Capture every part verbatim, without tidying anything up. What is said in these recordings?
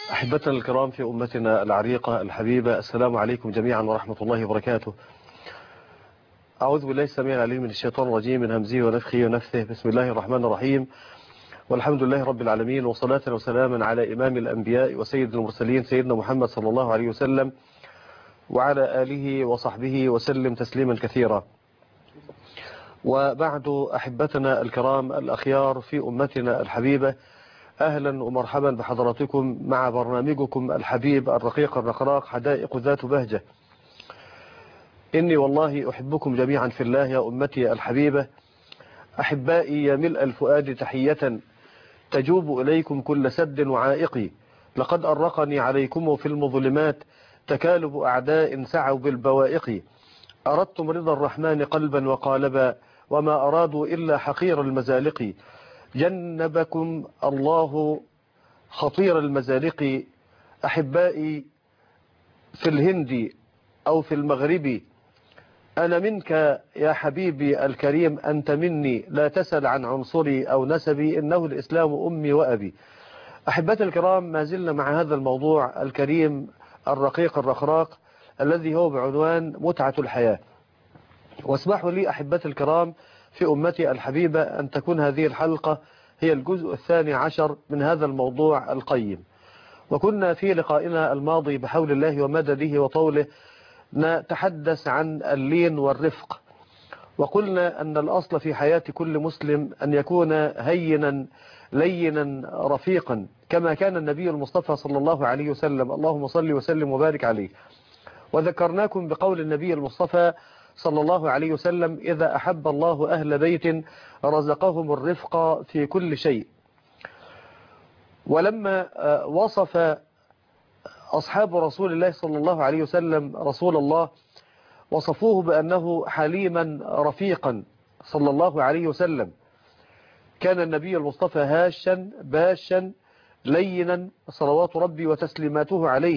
أحبتنا الكرام في أمتنا العريقة الحبيبة، السلام عليكم جميعا ورحمة الله وبركاته. أعوذ بالله السميع العليم من الشيطان الرجيم، من همزه ونفخه ونفثه. بسم الله الرحمن الرحيم، والحمد لله رب العالمين، وصلاة وسلاما على إمام الأنبياء وسيد المرسلين سيدنا محمد صلى الله عليه وسلم وعلى آله وصحبه وسلم تسليما كثيرا. وبعد، أحبتنا الكرام الأخيار في أمتنا الحبيبة، أهلا ومرحبا بحضراتكم مع برنامجكم الحبيب الرقيق الرقراق حدائق ذات بهجة. إني والله أحبكم جميعا في الله يا أمتي الحبيبة، أحبائي يا ملء الفؤاد تحية تجوب إليكم كل سد وعائقي. لقد أرقني عليكم في المظلمات تكالب أعداء سعوا بالبوائق. أردتم رضا الرحمن قلبا وقالبا، وما أرادوا إلا حقير المزالق. جنبكم الله خطير المزالق. أحبائي في الهند أو في المغرب، أنا منك يا حبيبي الكريم، أنت مني، لا تسأل عن عنصري أو نسبي، إنه الإسلام أمي وأبي. أحبتي الكرام، ما زلنا مع هذا الموضوع الكريم الرقيق الرقراق الذي هو بعنوان متعة الحياة. واسمحوا لي أحبتي الكرام في أمتي الحبيبة أن تكون هذه الحلقة هي الجزء الثاني عشر من هذا الموضوع القيم. وكنا في لقائنا الماضي بحول الله ومدده وطوله نتحدث عن اللين والرفق، وقلنا أن الأصل في حياة كل مسلم أن يكون هينا لينا رفيقا كما كان النبي المصطفى صلى الله عليه وسلم، اللهم صل وسلم وبارك عليه. وذكرناكم بقول النبي المصطفى صلى الله عليه وسلم: إذا أحب الله أهل بيت رزقهم الرفق في كل شيء. ولما وصف أصحاب رسول الله صلى الله عليه وسلم رسول الله، وصفوه بأنه حليما رفيقا صلى الله عليه وسلم. كان النبي المصطفى هاشا باشا لينا صلوات ربي وتسليماته عليه.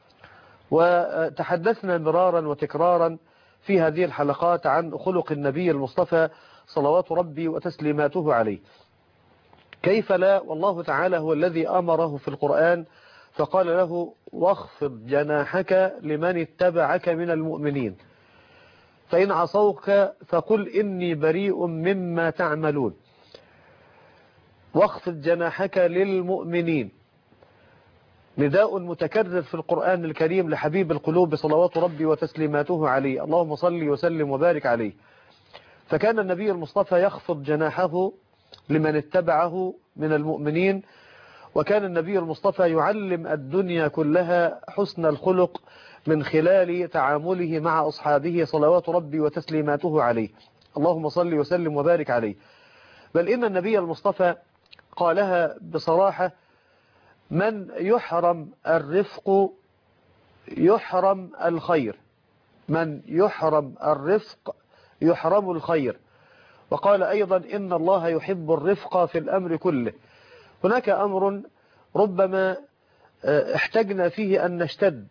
وتحدثنا مرارا وتكرارا في هذه الحلقات عن خلق النبي المصطفى صلوات ربي وتسليماته عليه. كيف لا، والله تعالى هو الذي أمره في القرآن فقال له: واخفض جناحك لمن اتبعك من المؤمنين، فإن عصوك فقل إني بريء مما تعملون. واخفض جناحك للمؤمنين، نداء متكرر في القرآن الكريم لحبيب القلوب صلوات ربي وتسليماته عليه، اللهم صل وسلم وبارك عليه. فكان النبي المصطفى يخفض جناحه لمن اتبعه من المؤمنين، وكان النبي المصطفى يعلم الدنيا كلها حسن الخلق من خلال تعامله مع أصحابه صلوات ربي وتسليماته عليه، اللهم صل وسلم وبارك عليه. بل إن النبي المصطفى قالها بصراحة: من يحرم الرفق يحرم الخير، من يحرم الرفق يحرم الخير. وقال أيضا: إن الله يحب الرفق في الأمر كله. هناك أمر ربما احتجنا فيه أن نشتد،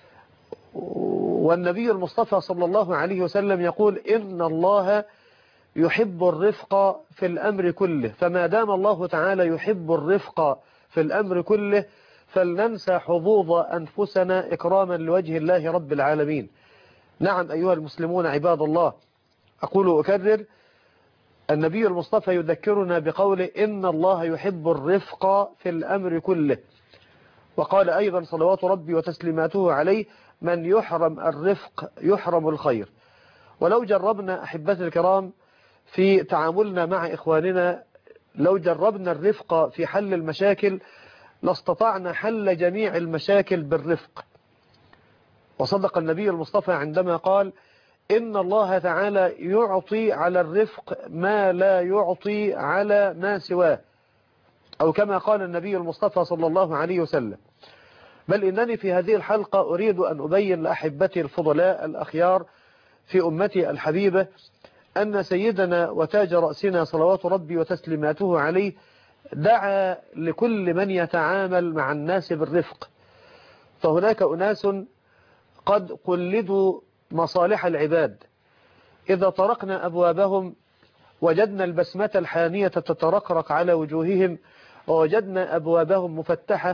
والنبي المصطفى صلى الله عليه وسلم يقول: إن الله يحب الرفق في الأمر كله. فما دام الله تعالى يحب الرفق في الأمر كله، فلننسى حظوظ أنفسنا إكراما لوجه الله رب العالمين. نعم أيها المسلمون عباد الله، أقول وأكرر، النبي المصطفى يذكرنا بقوله: إن الله يحب الرفق في الأمر كله. وقال أيضا صلوات ربي وتسليماته عليه: من يحرم الرفق يحرم الخير. ولو جربنا أحبتي الكرام في تعاملنا مع إخواننا، لو جربنا الرفق في حل المشاكل لاستطعنا حل جميع المشاكل بالرفق. وصدق النبي المصطفى عندما قال: إن الله تعالى يعطي على الرفق ما لا يعطي على ما سواه، أو كما قال النبي المصطفى صلى الله عليه وسلم. بل إنني في هذه الحلقة أريد أن أبين لأحبتي الفضلاء الأخيار في أمتي الحبيبة أن سيدنا وتاج رأسنا صلوات ربي وتسليماته عليه دعا لكل من يتعامل مع الناس بالرفق. فهناك أناس قد قلدوا مصالح العباد، إذا طرقنا أبوابهم وجدنا البسمة الحانية تترقرق على وجوههم، ووجدنا أبوابهم مفتحة،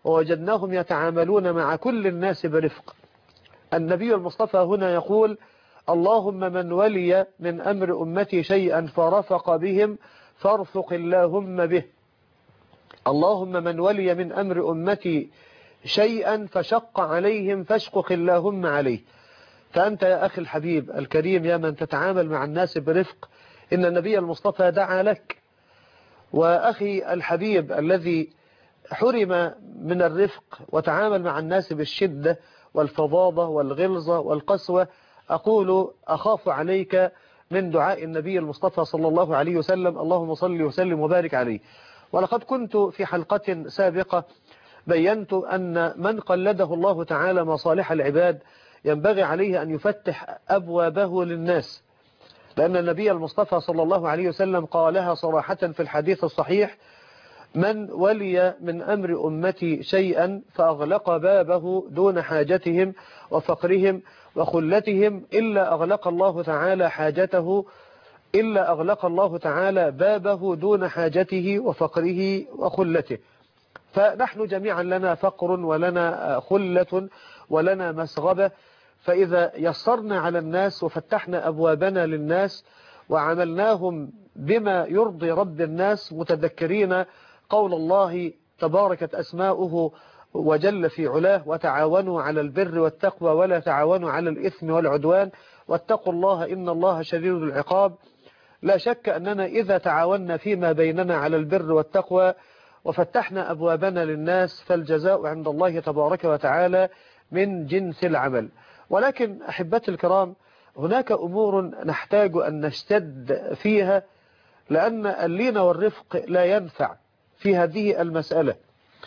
ووجدناهم يتعاملون مع كل الناس برفق. النبي المصطفى هنا يقول: اللهم من ولي من أمر أمتي شيئا فرفق بهم فارفق اللهم به. اللهم من ولي من أمر أمتي شيئا فشق عليهم فاشقق اللهم عليه. فأنت يا أخي الحبيب الكريم يا من تتعامل مع الناس برفق، إن النبي المصطفى دعا لك. وأخي الحبيب الذي حرم من الرفق وتعامل مع الناس بالشدة والفظاظة والغلظة والقسوة، أقول أخاف عليك من دعاء النبي المصطفى صلى الله عليه وسلم: اللهم صل وسلم وبارك عليه. ولقد كنت في حلقة سابقة بينت أن من قلده الله تعالى مصالح العباد ينبغي عليه أن يفتح أبوابه للناس، لأن النبي المصطفى صلى الله عليه وسلم قالها صراحة في الحديث الصحيح: من ولي من أمر أمتي شيئا فأغلق بابه دون حاجتهم وفقرهم وخلتهم إلا أغلق الله تعالى حاجته إلا أغلق الله تعالى بابه دون حاجته وفقره وخلته. فنحن جميعا لنا فقر ولنا خلة ولنا مسغبة، فإذا يسرنا على الناس وفتحنا أبوابنا للناس وعملناهم بما يرضي رب الناس، متذكرين قول الله تباركت أسماؤه وجل في علاه: وتعاونوا على البر والتقوى ولا تعاونوا على الإثم والعدوان واتقوا الله إن الله شديد العقاب. لا شك أننا إذا تعاوننا فيما بيننا على البر والتقوى وفتحنا أبوابنا للناس فالجزاء عند الله تبارك وتعالى من جنس العمل. ولكن أحبتي الكرام، هناك أمور نحتاج أن نشتد فيها، لأن اللين والرفق لا ينفع في هذه المسألة،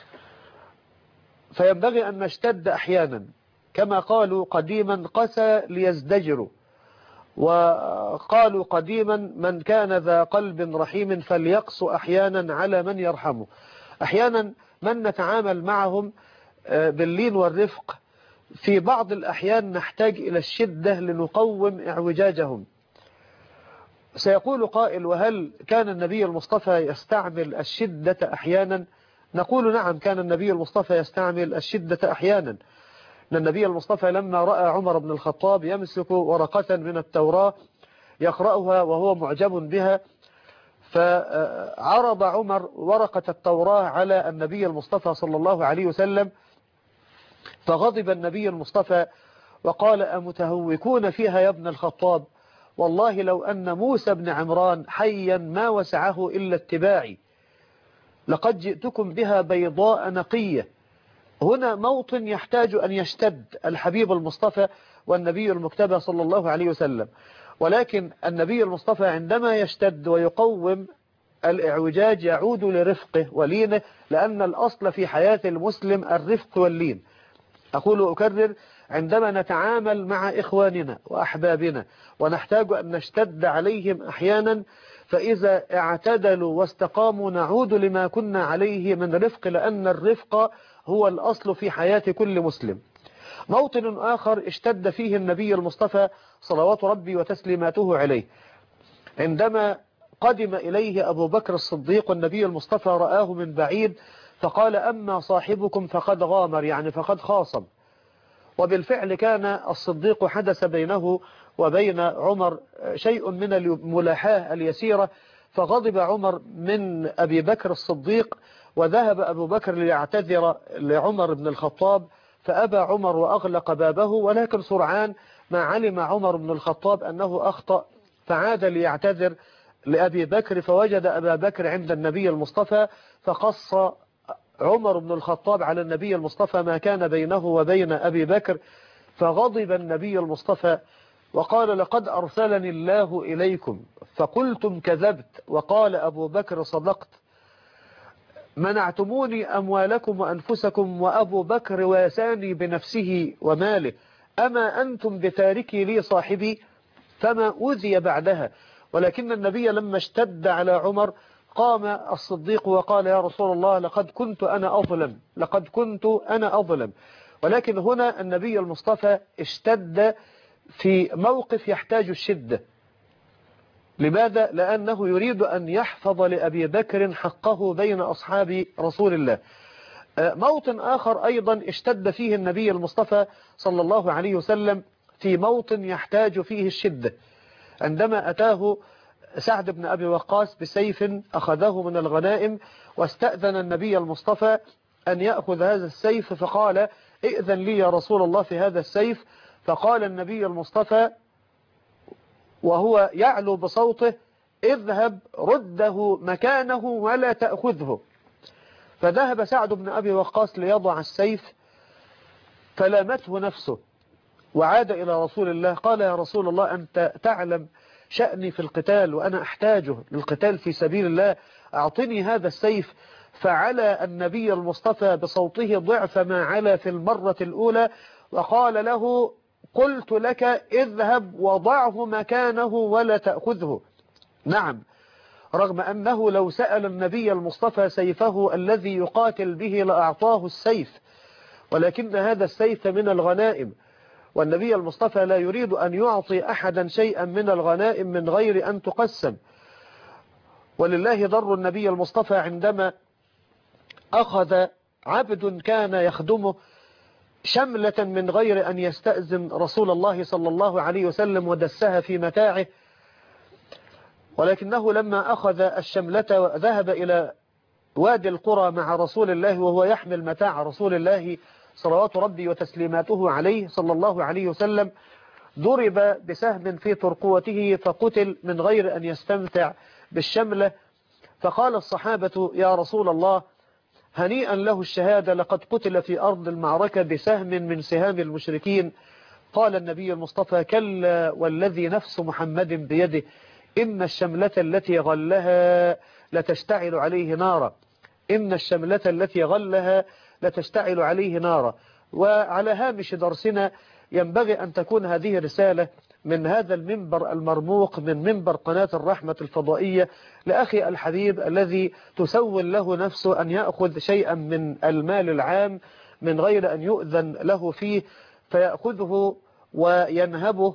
فينبغي أن نشتد أحيانا. كما قالوا قديما: قسى ليزدجروا. وقالوا قديما: من كان ذا قلب رحيم فليقسو أحيانا على من يرحمه. أحيانا من نتعامل معهم باللين والرفق في بعض الأحيان نحتاج إلى الشدة لنقوم اعوجاجهم. سيقول قائل: وهل كان النبي المصطفى يستعمل الشدة أحيانا؟ نقول: نعم، كان النبي المصطفى يستعمل الشدة أحيانا. أن النبي المصطفى لما رأى عمر بن الخطاب يمسك ورقة من التوراة يقرأها وهو معجب بها، فعرض عمر ورقة التوراة على النبي المصطفى صلى الله عليه وسلم، فغضب النبي المصطفى وقال: أمتهوكون فيها يا ابن الخطاب؟ والله لو أن موسى بن عمران حيا ما وسعه إلا اتباعي، لقد جئتكم بها بيضاء نقية. هنا موطن يحتاج أن يشتد الحبيب المصطفى والنبي المكتبى صلى الله عليه وسلم. ولكن النبي المصطفى عندما يشتد ويقوم الإعوجاج يعود لرفقه ولينه، لأن الأصل في حياة المسلم الرفق واللين. أقول وأكرر: عندما نتعامل مع إخواننا وأحبابنا ونحتاج أن نشتد عليهم أحيانا، فإذا اعتدلوا واستقاموا نعود لما كنا عليه من رفق، لأن الرفق هو الأصل في حياة كل مسلم. موطن آخر اشتد فيه النبي المصطفى صلوات ربي وتسليماته عليه، عندما قدم إليه أبو بكر الصديق والنبي المصطفى رآه من بعيد فقال: أما صاحبكم فقد غامر، يعني فقد خاصم. وبالفعل كان الصديق حدث بينه وبين عمر شيء من الملاحاة اليسيرة، فغضب عمر من أبي بكر الصديق، وذهب أبو بكر ليعتذر لعمر بن الخطاب، فأبى عمر وأغلق بابه. ولكن سرعان ما علم عمر بن الخطاب أنه أخطأ، فعاد ليعتذر لأبي بكر، فوجد أبا بكر عند النبي المصطفى، فقص عمر بن الخطاب على النبي المصطفى ما كان بينه وبين أبي بكر، فغضب النبي المصطفى وقال: لقد أرسلني الله إليكم فقلتم كذبت، وقال أبو بكر: صدقت، منعتموني أموالكم وأنفسكم وأبو بكر واساني بنفسه وماله، أما أنتم بتاركي لي صاحبي؟ فما أوذي بعدها. ولكن النبي لما اشتد على عمر قام الصديق وقال: يا رسول الله، لقد كنت أنا أظلم، لقد كنت أنا أظلم. ولكن هنا النبي المصطفى اشتد في موقف يحتاج الشدة. لماذا؟ لأنه يريد أن يحفظ لأبي بكر حقه بين أصحاب رسول الله. موطن آخر أيضا اشتد فيه النبي المصطفى صلى الله عليه وسلم، في موطن يحتاج فيه الشدة، عندما أتاه سعد بن أبي وقاص بسيف أخذه من الغنائم، واستأذن النبي المصطفى أن يأخذ هذا السيف، فقال ائذن لي يا رسول الله في هذا السيف. فقال النبي المصطفى وهو يعلو بصوته اذهب رده مكانه ولا تأخذه. فذهب سعد بن أبي وقاص ليضع السيف، فلامته نفسه وعاد إلى رسول الله، قال يا رسول الله أنت تعلم شأني في القتال وأنا أحتاجه للقتال في سبيل الله، أعطني هذا السيف. فعلى النبي المصطفى بصوته ضعف ما علا في المرة الأولى، وقال له قلت لك اذهب وضعه مكانه ولا تأخذه. نعم، رغم أنه لو سأل النبي المصطفى سيفه الذي يقاتل به لأعطاه السيف، ولكن هذا السيف من الغنائم، والنبي المصطفى لا يريد أن يعطي أحدا شيئا من الغنائم من غير أن تقسم. ولله ضر النبي المصطفى عندما أخذ عبد كان يخدمه شملة من غير أن يستأذن رسول الله صلى الله عليه وسلم ودسها في متاعه، ولكنه لما أخذ الشملة وذهب إلى وادي القرى مع رسول الله وهو يحمل متاع رسول الله صلوات ربي وتسليماته عليه صلى الله عليه وسلم، ضرب بسهم في ترقوته فقتل من غير أن يستمتع بالشملة. فقال الصحابة يا رسول الله هنيئا له الشهادة، لقد قتل في أرض المعركة بسهم من سهام المشركين. قال النبي المصطفى كلا والذي نفس محمد بيده إن الشملة التي غلها لتشتعل عليه نارا، إن الشملة التي غلها لتشتعل عليه نارا. وعلى هامش درسنا ينبغي أن تكون هذه رسالة من هذا المنبر المرموق، من منبر قناة الرحمة الفضائية، لأخي الحبيب الذي تسول له نفسه أن يأخذ شيئا من المال العام من غير أن يؤذن له فيه، فيأخذه وينهبه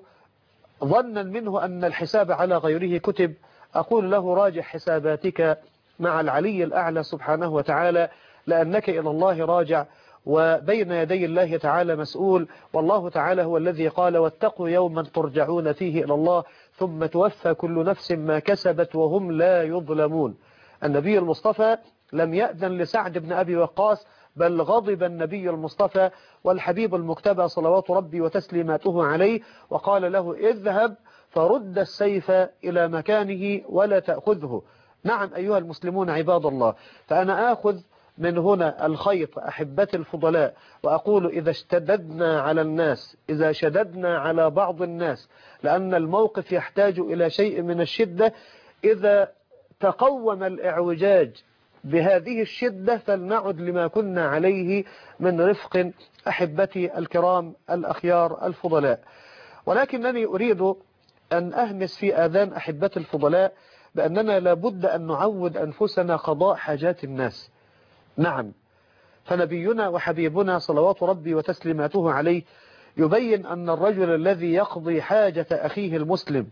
ظنا منه أن الحساب على غيره كتب. أقول له راجع حساباتك مع العلي الأعلى سبحانه وتعالى، لأنك إلى الله راجع وبين يدي الله تعالى مسؤول. والله تعالى هو الذي قال واتقوا يوما ترجعون فيه إلى الله ثم توفى كل نفس ما كسبت وهم لا يظلمون. النبي المصطفى لم يأذن لسعد بن أبي وقاص، بل غضب النبي المصطفى والحبيب المكتبى صلوات ربي وتسليماته عليه، وقال له اذهب فرد السيف إلى مكانه ولا تأخذه. نعم أيها المسلمون عباد الله، فأنا آخذ من هنا الخيط أحبتي الفضلاء، وأقول إذا اشتددنا على الناس، إذا شددنا على بعض الناس، لأن الموقف يحتاج إلى شيء من الشدة، إذا تقوم الإعوجاج بهذه الشدة فلنعد لما كنا عليه من رفق أحبتي الكرام الأخيار الفضلاء. ولكنني أريد أن أهمس في آذان أحبتي الفضلاء بأننا لابد أن نعود أنفسنا قضاء حاجات الناس. نعم، فنبينا وحبيبنا صلوات ربي وتسليماته عليه يبين أن الرجل الذي يقضي حاجة أخيه المسلم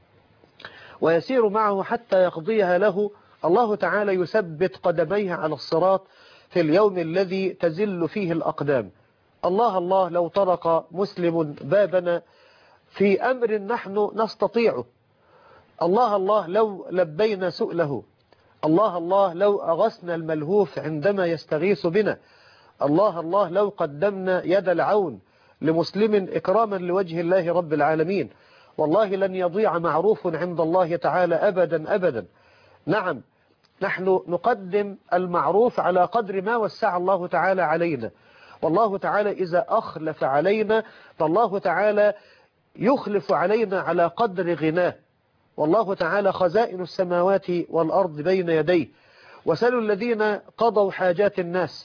ويسير معه حتى يقضيها له، الله تعالى يثبت قدميه على الصراط في اليوم الذي تزل فيه الأقدام. الله الله لو طرق مسلم بابنا في أمر نحن نستطيعه، الله الله لو لبينا سؤله، الله الله لو أغسنا الملهوف عندما يستغيث بنا، الله الله لو قدمنا يد العون لمسلم إكراما لوجه الله رب العالمين، والله لن يضيع معروف عند الله تعالى أبدا أبدا. نعم، نحن نقدم المعروف على قدر ما وسع الله تعالى علينا، والله تعالى إذا أخلف علينا فالله تعالى يخلف علينا على قدر غناه، والله تعالى خزائن السماوات والأرض بين يديه. وسلوا الذين قضوا حاجات الناس،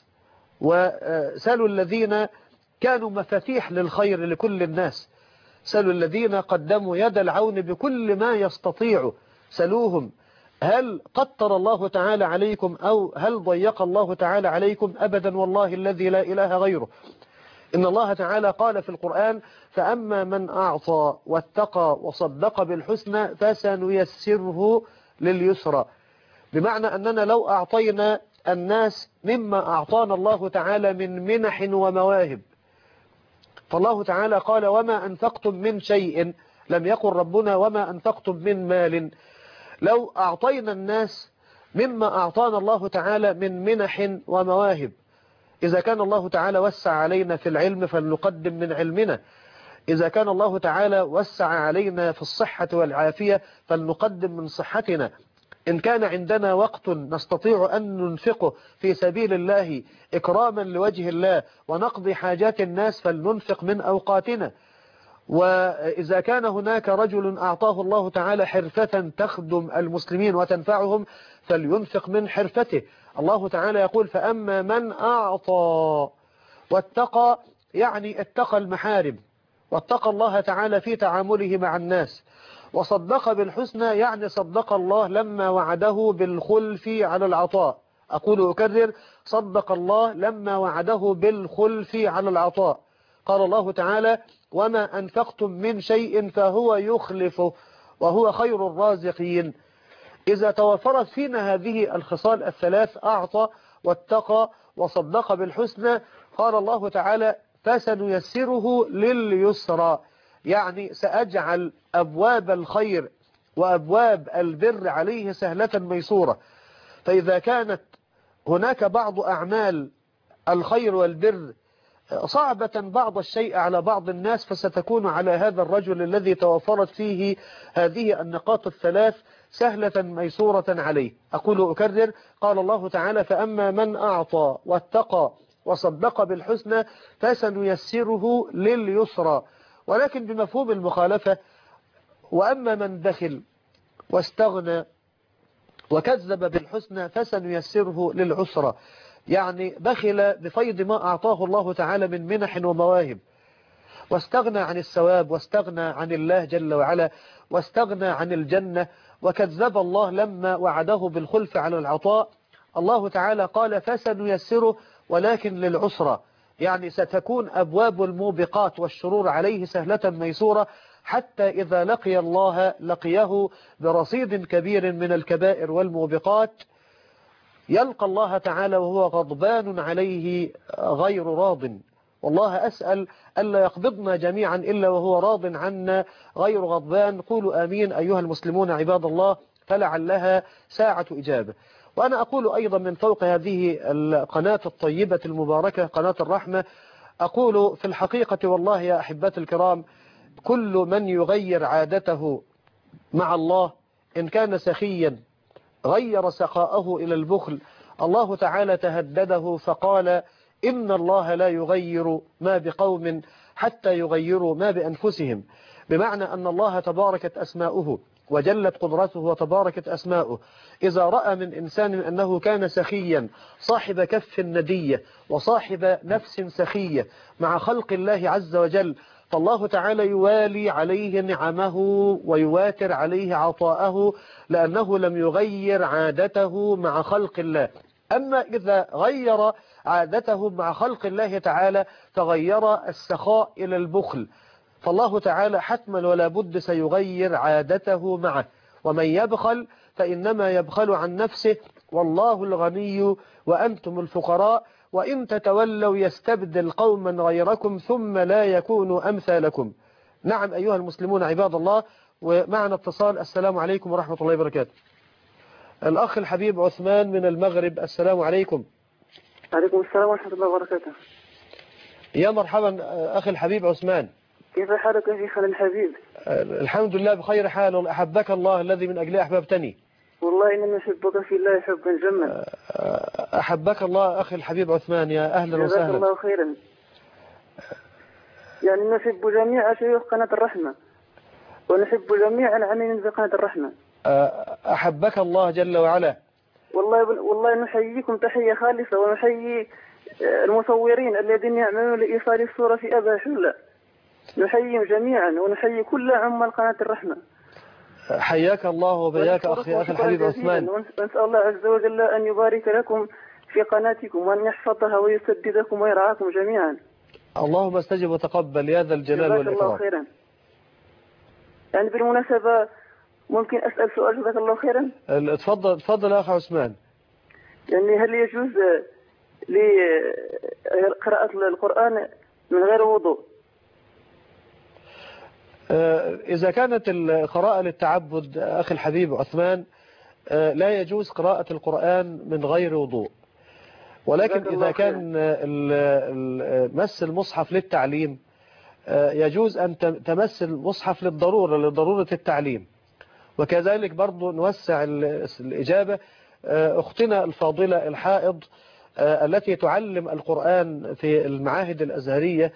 وسلوا الذين كانوا مفاتيح للخير لكل الناس، سلوا الذين قدموا يد العون بكل ما يستطيعوا، سلوهم هل قطر الله تعالى عليكم أو هل ضيق الله تعالى عليكم؟ أبدا والله الذي لا إله غيره. إن الله تعالى قال في القرآن فأما من أعطى واتقى وصدق بالحسنى فسنيسره لليسرى، بمعنى أننا لو أعطينا الناس مما أعطانا الله تعالى من منح ومواهب. فالله تعالى قال وما أنفقتم من شيء، لم يقل ربنا وما أنفقتم من مال. لو أعطينا الناس مما أعطانا الله تعالى من منح ومواهب، إذا كان الله تعالى وسع علينا في العلم فلنقدم من علمنا، إذا كان الله تعالى وسع علينا في الصحة والعافية فلنقدم من صحتنا، إن كان عندنا وقت نستطيع أن ننفقه في سبيل الله إكراما لوجه الله ونقضي حاجات الناس فلننفق من أوقاتنا. وإذا كان هناك رجل أعطاه الله تعالى حرفة تخدم المسلمين وتنفعهم فلينفق من حرفته. الله تعالى يقول فأما من أعطى واتقى، يعني اتقى المحارم واتقى الله تعالى في تعامله مع الناس، وصدق بالحسنى يعني صدق الله لما وعده بالخلف على العطاء. أقول أكرر، صدق الله لما وعده بالخلف على العطاء. قال الله تعالى وما أنفقتم من شيء فهو يخلفه وهو خير الرازقين. إذا توفرت فينا هذه الخصال الثلاث، أعطى واتقى وصدق بالحسنى، قال الله تعالى فسنيسره لليسرى، يعني سأجعل أبواب الخير وأبواب البر عليه سهلة ميسورة. فإذا كانت هناك بعض أعمال الخير والبر صعبة بعض الشيء على بعض الناس، فستكون على هذا الرجل الذي توفرت فيه هذه النقاط الثلاث سهلة ميسورة عليه. أقول أكرر، قال الله تعالى فأما من أعطى واتقى وصدق بالحسنى فسنيسره لليسرى، ولكن بمفهوم المخالفة وأما من بخل واستغنى وكذب بالحسنى فسنيسره للعسرى، يعني بخل بفيض ما أعطاه الله تعالى من منح ومواهب، واستغنى عن الثواب واستغنى عن الله جل وعلا واستغنى عن الجنة وكذب الله لما وعده بالخلف على العطاء. الله تعالى قال فسنيسره ولكن للعسرى، يعني ستكون أبواب الموبقات والشرور عليه سهلة ميسورة، حتى إذا لقي الله لقيه برصيد كبير من الكبائر والموبقات، يلقى الله تعالى وهو غضبان عليه غير راض. والله أسأل ألا يقبضنا جميعا إلا وهو راض عنا غير غضبان. قولوا آمين أيها المسلمون عباد الله، فلعلها ساعة إجابة. وأنا أقول أيضا من فوق هذه القناة الطيبة المباركة قناة الرحمة، أقول في الحقيقة والله يا أحبات الكرام، كل من يغير عادته مع الله إن كان سخيا غير سخاءه إلى البخل، الله تعالى تهدده فقال إن الله لا يغير ما بقوم حتى يغيروا ما بأنفسهم، بمعنى أن الله تباركت أسماؤه وجلت قدرته وتباركت أسماؤه، إذا رأى من إنسان أنه كان سخيا صاحب كف ندية وصاحب نفس سخية مع خلق الله عز وجل، فالله تعالى يوالي عليه نعمه ويواتر عليه عطاءه، لأنه لم يغير عادته مع خلق الله. أما إذا غير عادته مع خلق الله تعالى فغير السخاء إلى البخل، فالله تعالى حتما ولا بد سيغير عادته معه. ومن يبخل فإنما يبخل عن نفسه والله الغني وأنتم الفقراء وإن تتولوا يستبدل قوما غيركم ثم لا يكونوا أمثالكم. نعم أيها المسلمون عباد الله، ومعنا اتصال. السلام عليكم ورحمة الله وبركاته. الأخ الحبيب عثمان من المغرب، السلام عليكم. عليكم السلام ورحمة الله وبركاته. يا مرحبا أخي الحبيب عثمان، كيف حالك يا شيخنا الحبيب؟ الحمد لله بخير حال، أحبك الله الذي من أجله أحببتني. والله إنني أحبك في الله حبا جما. أحبك الله أخي الحبيب عثمان، يا أهلا وسهلا. جزاك الله خيرا. يعني نحب جميع شيوخ قناة الرحمة ونحب جميع العاملين في قناة الرحمة. أحبك الله جل وعلا. والله والله نحييكم تحية خالصة، ونحيي المصورين الذين يعملون لإيصال الصورة في أبا حلة، نحييهم جميعا ونحيي كل عمال قناة الرحمة. حياك الله وبياك أخي أخي الحبيب عثمان. ونسأل الله عز وجل أن يبارك لكم في قناتكم وأن يحفظها ويسددكم ويرعاكم جميعا. اللهم استجب وتقبل يا ذا الجلال والإكرام. جزاك الله خيرا. يعني بالمناسبة ممكن أسأل سؤال؟ جزاك الله خيرا. تفضل تفضل يا أخي عثمان. يعني هل يجوز لقراءة القرآن من غير وضوء؟ إذا كانت القراءة للتعبد أخي الحبيب عثمان لا يجوز قراءة القرآن من غير وضوء، ولكن إذا كان مس المصحف للتعليم يجوز أن تمس المصحف للضرورة لضرورة التعليم. وكذلك برضو نوسع الإجابة، أختنا الفاضلة الحائض التي تعلم القرآن في المعاهد الأزهرية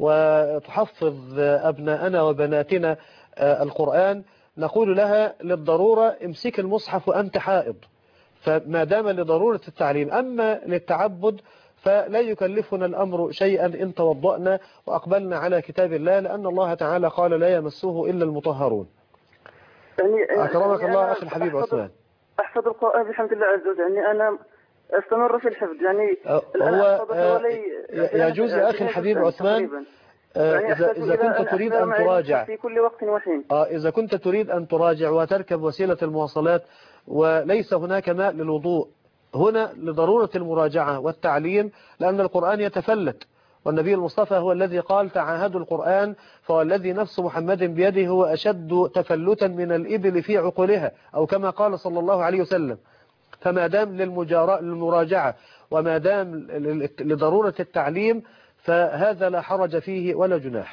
وتحفظ أبناءنا وبناتنا القرآن، نقول لها للضرورة امسك المصحف وأنت حائض، فما دام لضرورة التعليم. أما للتعبد فلا يكلفنا الأمر شيئا إن توضأنا وأقبلنا على كتاب الله، لأن الله تعالى قال لا يمسه إلا المطهرون. يعني أكرمك يعني الله أخي الحبيب عثمان. أحفظ القرآن بحمد الله عز وجل، يعني أنا استمر في الحفظ، يعني هو يجوز يا أخي الحبيب عثمان يعني إذا, إذا كنت تريد أن تراجع في كل وقت وحين. آه إذا كنت تريد أن تراجع وتركب وسيلة المواصلات وليس هناك ماء للوضوء، هنا لضرورة المراجعة والتعليم، لأن القرآن يتفلت، والنبي المصطفى هو الذي قال تعاهدوا القرآن فوالذي نفس محمد بيده هو أشد تفلتا من الإبل في عقولها، أو كما قال صلى الله عليه وسلم. فما دام للمراجعة وما دام لضرورة التعليم فهذا لا حرج فيه ولا جناح.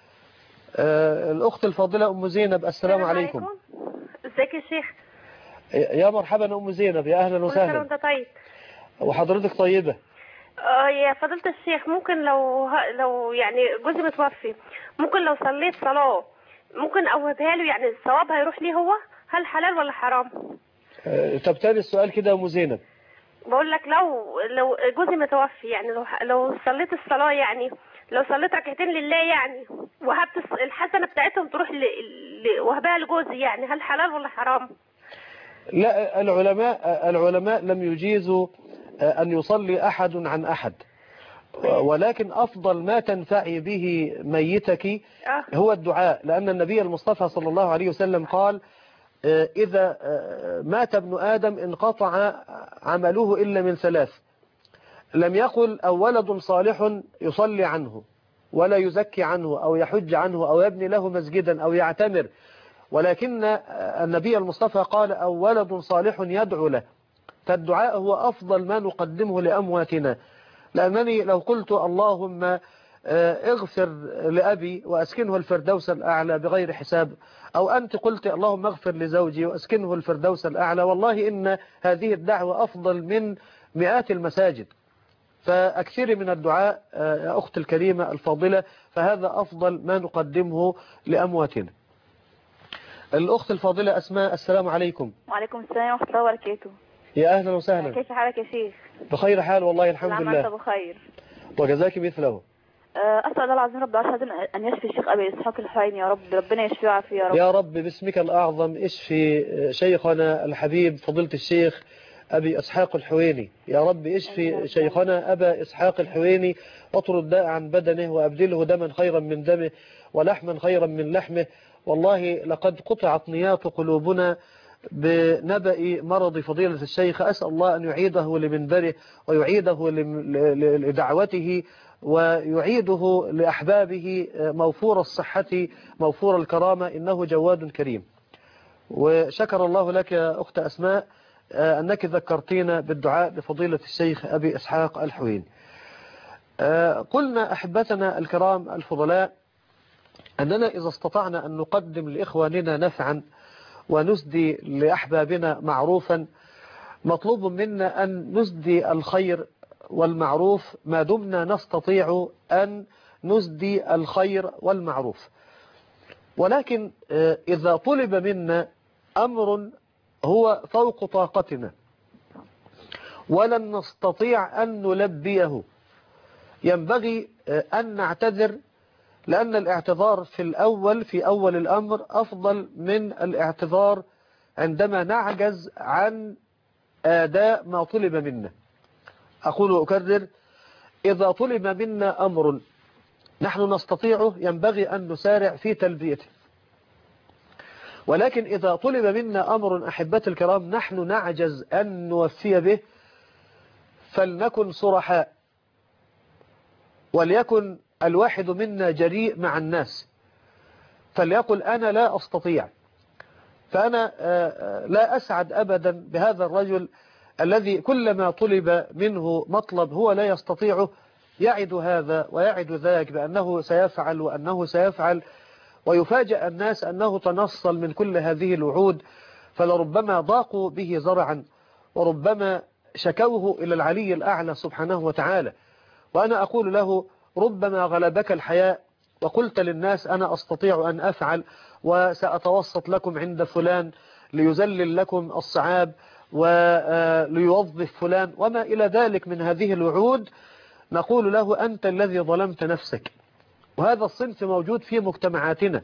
آه الأخت الفاضلة أم زينب، السلام عليكم. ازيك يا شيخ؟ يا مرحبا أم زينب، يا أهلا وسهلا. وانت طيب؟ وحضرتك طيبة. اه يا فضيلة الشيخ، ممكن لو لو يعني جوزي متوفي، ممكن لو صليت صلاة ممكن أوهبها له، يعني الثواب هيروح لي هو، هل حلال ولا حرام؟ آه طب تاني السؤال كده يا أم زينب. بقول لك لو لو جوزي متوفي، يعني لو لو صليت الصلاة، يعني لو صليت ركعتين لله يعني وهبت الحسنة بتاعتهم تروح ل... ل... وهبها لجوزي، يعني هل حلال ولا حرام؟ لا، العلماء العلماء لم يجيزوا أن يصلي أحد عن أحد، ولكن أفضل ما تنفعي به ميتك هو الدعاء، لأن النبي المصطفى صلى الله عليه وسلم قال إذا مات ابن آدم انقطع عمله إلا من ثلاث، لم يقل أو ولد صالح يصلي عنه ولا يزكي عنه أو يحج عنه أو يبني له مسجدا أو يعتمر، ولكن النبي المصطفى قال أو ولد صالح يدعو له. فالدعاء هو أفضل ما نقدمه لأمواتنا، لأنني لو قلت اللهم اغفر لأبي وأسكنه الفردوس الأعلى بغير حساب، أو أنت قلت اللهم اغفر لزوجي وأسكنه الفردوس الأعلى، والله إن هذه الدعوة أفضل من مئات المساجد. فأكثر من الدعاء يا أخت الكريمة الفاضلة، فهذا أفضل ما نقدمه لأمواتنا. الأخت الفاضلة أسماء، السلام عليكم. وعليكم السلام ورحمة الله وبركاته. يا أهلا وسهلا. كيف حالك يا شيخ؟ بخير حال والله الحمد لله. أنت بخير وجزاك مثله. أسأل الله العظيم رب العالمين أن يشفي الشيخ أبي إسحاق الحويني يا رب، ربنا يشفيه ويعافيه يا رب. يا رب باسمك الأعظم اشفي شيخنا الحبيب فضيلة الشيخ أبي إسحاق الحويني، يا رب اشفي شيخنا أبا إسحاق الحويني واطرد الداء عن بدنه وأبدله دما خيرا من دمه ولحما خيرا من لحمه. والله لقد قطعت نيات قلوبنا بنبأ مرض فضيلة الشيخ، أسأل الله أن يعيده لمنبره ويعيده لدعوته ويعيده لأحبابه موفور الصحة موفور الكرامة، إنه جواد كريم. وشكر الله لك يا أخت أسماء أنك ذكرتينا بالدعاء لفضيلة الشيخ أبي إسحاق الحويني. قلنا أحبتنا الكرام الفضلاء أننا إذا استطعنا أن نقدم لإخواننا نفعا ونسدي لأحبابنا معروفا، مطلوب منا أن نسدي الخير والمعروف ما دمنا نستطيع أن نسدي الخير والمعروف. ولكن إذا طلب منا أمر هو فوق طاقتنا ولن نستطيع أن نلبيه، ينبغي أن نعتذر، لأن الاعتذار في الأول في أول الأمر أفضل من الاعتذار عندما نعجز عن أداء ما طلب منا. أقول وأكرر، إذا طلب منا أمر نحن نستطيعه ينبغي أن نسارع في تلبيته، ولكن إذا طلب منا أمر أحبتي الكرام نحن نعجز أن نوفي به، فلنكن صرحاء، وليكن الواحد منا جريء مع الناس، فليقل أنا لا أستطيع. فأنا لا أسعد أبدا بهذا الرجل الذي كلما طلب منه مطلب هو لا يستطيعه يعد هذا ويعد ذاك بأنه سيفعل وأنه سيفعل، ويفاجأ الناس أنه تنصل من كل هذه الوعود، فلربما ضاقوا به زرعا وربما شكوه إلى العلي الأعلى سبحانه وتعالى. وأنا أقول له ربما غلبك الحياء وقلت للناس أنا أستطيع أن أفعل وسأتوسط لكم عند فلان ليذلل لكم الصعاب وليوظف فلان وما إلى ذلك من هذه الوعود. نقول له أنت الذي ظلمت نفسك. وهذا الصنف موجود في مجتمعاتنا.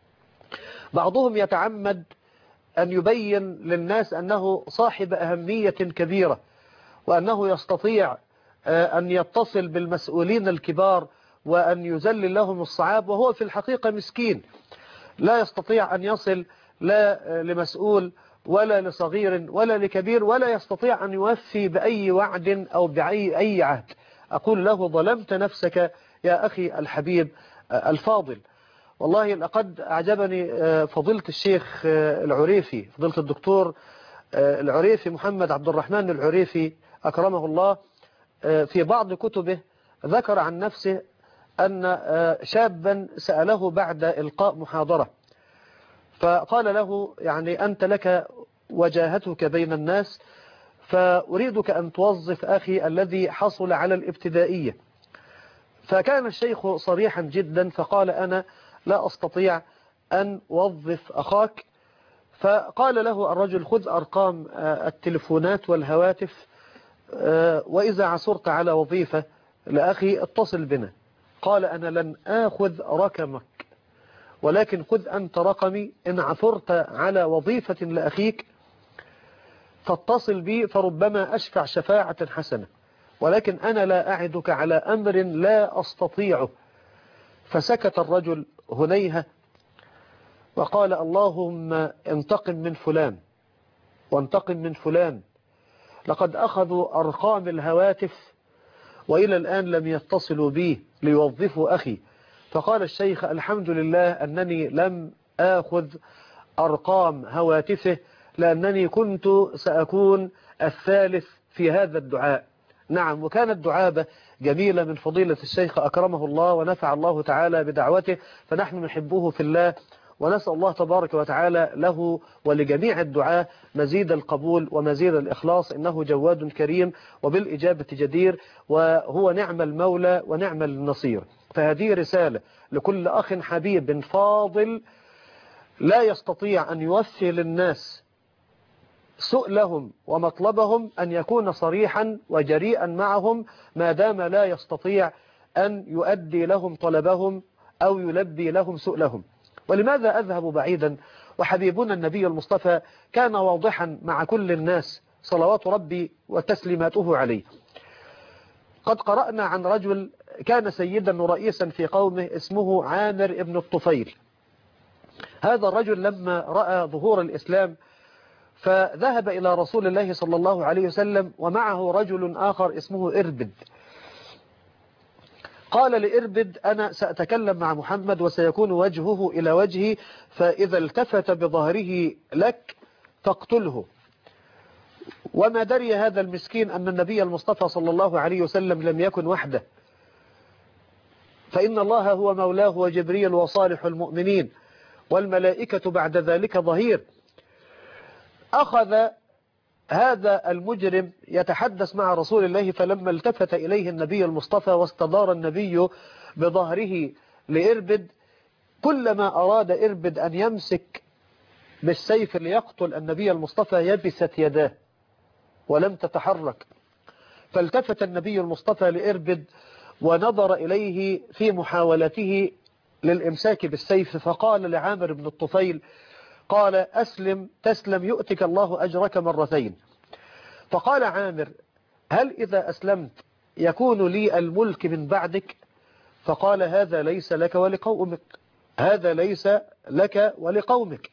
بعضهم يتعمد أن يبين للناس أنه صاحب أهمية كبيرة وأنه يستطيع أن يتصل بالمسؤولين الكبار وأن يذلل لهم الصعاب، وهو في الحقيقة مسكين لا يستطيع أن يصل لا لمسؤول ولا لصغير ولا لكبير، ولا يستطيع أن يوفي بأي وعد أو بأي أي عهد. أقول له ظلمت نفسك يا أخي الحبيب الفاضل. والله لقد أعجبني فضيلة الشيخ العريفي، فضيلة الدكتور العريفي محمد عبد الرحمن العريفي أكرمه الله، في بعض كتبه ذكر عن نفسه أن شابا سأله بعد إلقاء محاضرة فقال له يعني أنت لك وجاهتك بين الناس، فأريدك أن توظف أخي الذي حصل على الابتدائية. فكان الشيخ صريحا جدا فقال أنا لا أستطيع أن أوظف أخاك. فقال له الرجل خذ أرقام التلفونات والهواتف، وإذا عثرت على وظيفة لأخي اتصل بنا. قال أنا لن آخذ رقمك، ولكن خذ أنت رقمي، إن عثرت على وظيفة لأخيك فاتصل بي فربما أشفع شفاعة حسنة، ولكن أنا لا أعدك على أمر لا أستطيعه. فسكت الرجل هنيهة وقال اللهم انتقم من فلان وانتقم من فلان، لقد أخذوا أرقام الهواتف وإلى الآن لم يتصلوا بي ليوظفوا أخي. فقال الشيخ الحمد لله أنني لم آخذ أرقام هواتفه، لأنني كنت سأكون الثالث في هذا الدعاء. نعم، وكانت دعابة جميلة من فضيلة الشيخ أكرمه الله ونفع الله تعالى بدعوته، فنحن نحبه في الله ونسأل الله تبارك وتعالى له ولجميع الدعاء مزيد القبول ومزيد الإخلاص، إنه جواد كريم وبالإجابة جدير، وهو نعم المولى ونعم النصير. فهذه رسالة لكل أخ حبيب فاضل لا يستطيع أن يوفي للناس سؤلهم ومطلبهم، أن يكون صريحا وجريئا معهم ما دام لا يستطيع أن يؤدي لهم طلبهم أو يلبي لهم سؤلهم. ولماذا أذهب بعيدا وحبيبنا النبي المصطفى كان واضحا مع كل الناس صلوات ربي وتسليماته عليه. قد قرأنا عن رجل كان سيدا ورئيسا في قومه اسمه عامر ابن الطفيل. هذا الرجل لما رأى ظهور الإسلام فذهب إلى رسول الله صلى الله عليه وسلم ومعه رجل آخر اسمه إربد. قال لإربد أنا سأتكلم مع محمد وسيكون وجهه إلى وجهي، فإذا التفت بظهره لك فاقتله. وما دري هذا المسكين أن النبي المصطفى صلى الله عليه وسلم لم يكن وحده، فإن الله هو مولاه وجبريل وصالح المؤمنين والملائكة بعد ذلك ظهير. أخذ هذا المجرم يتحدث مع رسول الله، فلما التفت إليه النبي المصطفى واستدار النبي بظهره لإربد، كلما أراد إربد أن يمسك بالسيف ليقتل النبي المصطفى يبست يداه ولم تتحرك. فالتفت النبي المصطفى لإربد ونظر إليه في محاولته للإمساك بالسيف، فقال لعامر بن الطفيل قال أسلم تسلم يؤتك الله أجرك مرتين. فقال عامر هل إذا أسلمت يكون لي الملك من بعدك؟ فقال هذا ليس لك ولقومك، هذا ليس لك ولقومك.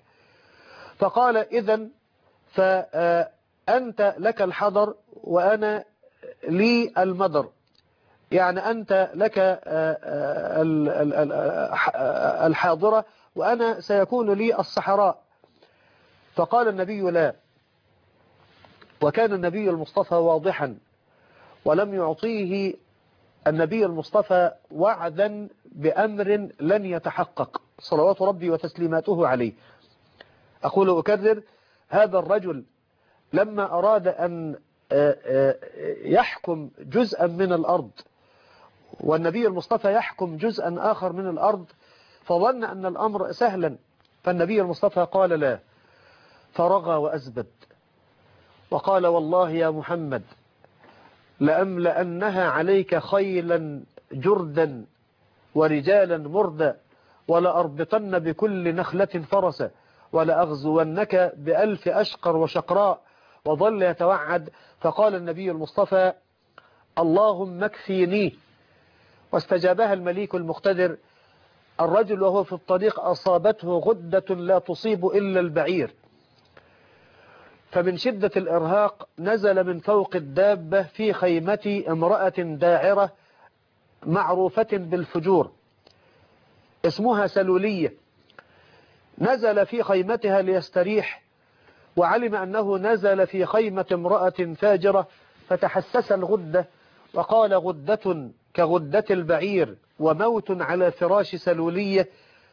فقال إذن فأنت لك الحضر وأنا لي المدر، يعني أنت لك الحاضرة وأنا سيكون لي الصحراء. فقال النبي لا، وكان النبي المصطفى واضحا، ولم يعطيه النبي المصطفى وعدا بأمر لن يتحقق صلوات ربي وتسليماته عليه. أقول أكرر، هذا الرجل لما أراد أن يحكم جزءا من الأرض والنبي المصطفى يحكم جزءا آخر من الأرض، فظن أن الأمر سهلا، فالنبي المصطفى قال لا، فرغى وأزبد وقال والله يا محمد لأملأنها عليك خيلا جردا ورجالا مردا ولأربطن بكل نخلة فرسا ولأغزونك بألف أشقر وشقراء. وظل يتوعد، فقال النبي المصطفى اللهم اكفيني. واستجابها المليك المقتدر. الرجل وهو في الطريق أصابته غدة لا تصيب إلا البعير، فمن شدة الإرهاق نزل من فوق الدابة في خيمة امرأة داعرة معروفة بالفجور اسمها سلولية. نزل في خيمتها ليستريح، وعلم أنه نزل في خيمة امرأة فاجرة، فتحسس الغدة وقال غدة كغدة البعير وموت على فراش سلولية.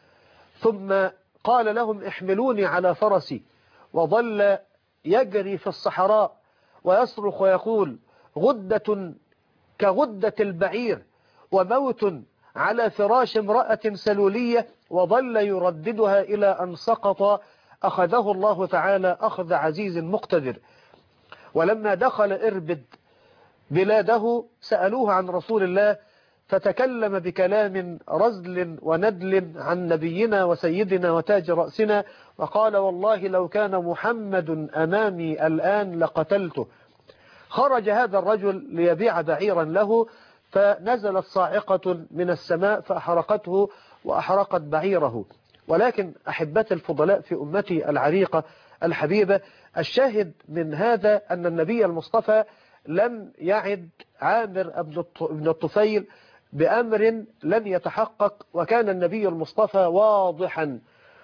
ثم قال لهم احملوني على فرسي، وظل يجري في الصحراء ويصرخ ويقول غدة كغدة البعير وموت على فراش امرأة سلولية، وظل يرددها إلى أن سقط. أخذه الله تعالى أخذ عزيز مقتدر. ولما دخل إربد بلاده سألوه عن رسول الله، فتكلم بكلام رزل وندل عن نبينا وسيدنا وتاج رأسنا، وقال والله لو كان محمد أمامي الآن لقتلته. خرج هذا الرجل ليبيع بعيرا له، فنزلت صاعقة من السماء فأحرقته وأحرقت بعيره. ولكن أحبتي الفضلاء في أمتي العريقة الحبيبة، الشاهد من هذا أن النبي المصطفى لم يعد عامر بن الطفيل بأمر لن يتحقق، وكان النبي المصطفى واضحا.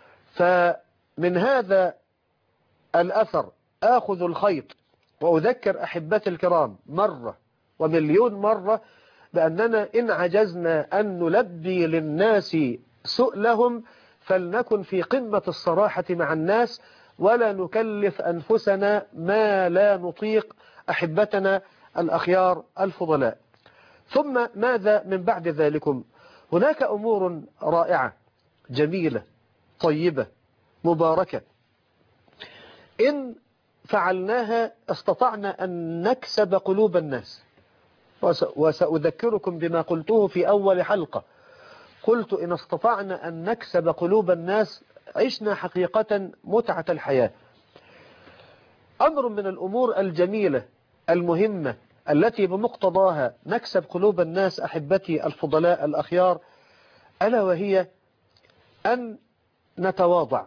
فمن هذا الأثر آخذ الخيط وأذكر أحبتي الكرام مرة ومليون مرة بأننا إن عجزنا أن نلبي للناس سؤلهم فلنكن في قمة الصراحة مع الناس، ولا نكلف أنفسنا ما لا نطيق أحبتنا الأخيار الفضلاء. ثم ماذا من بعد ذلكم؟ هناك أمور رائعة جميلة طيبة مباركة إن فعلناها استطعنا أن نكسب قلوب الناس. وسأذكركم بما قلته في أول حلقة، قلت إن استطعنا أن نكسب قلوب الناس عشنا حقيقة متعة الحياة. أمر من الأمور الجميلة المهمة التي بمقتضاها نكسب قلوب الناس أحبتي الفضلاء الأخيار، ألا وهي أن نتواضع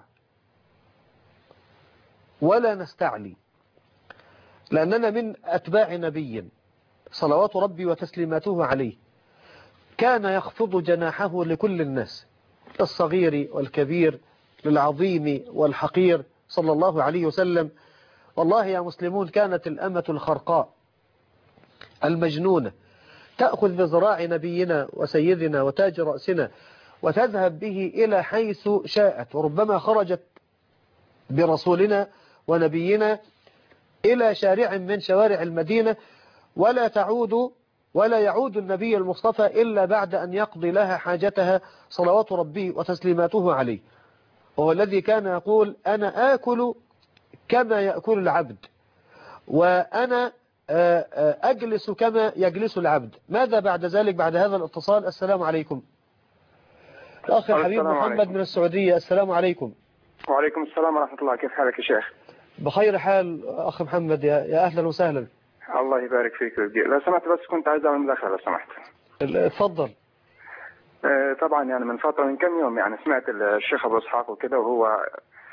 ولا نستعلي، لأننا من أتباع نبي صلوات ربي وتسليماته عليه كان يخفض جناحه لكل الناس، الصغير والكبير، للعظيم والحقير صلى الله عليه وسلم. والله يا مسلمون كانت الأمة الخرقاء المجنونة تأخذ بذراع نبينا وسيدنا وتاج رأسنا وتذهب به إلى حيث شاءت، وربما خرجت برسولنا ونبينا إلى شارع من شوارع المدينة ولا تعود ولا يعود النبي المصطفى إلا بعد أن يقضي لها حاجتها صلوات ربي وتسليماته عليه. وهو الذي كان يقول أنا آكل كما يأكل العبد، وأنا أجلس كما يجلس العبد. ماذا بعد ذلك بعد هذا الاتصال؟ السلام عليكم. الأخ الحبيب محمد عليكم. من السعودية. السلام عليكم. وعليكم السلام ورحمة الله. كيف حالك يا شيخ؟ بخير حال أخ محمد، يا, يا أهلا وسهلا. الله يبارك فيك. لو سمحت بس كنت عايز أعمل مداخلة لو سمحت. اتفضل. طبعا يعني من فترة من كم يوم يعني سمعت الشيخ أبو إسحاق وكده، وهو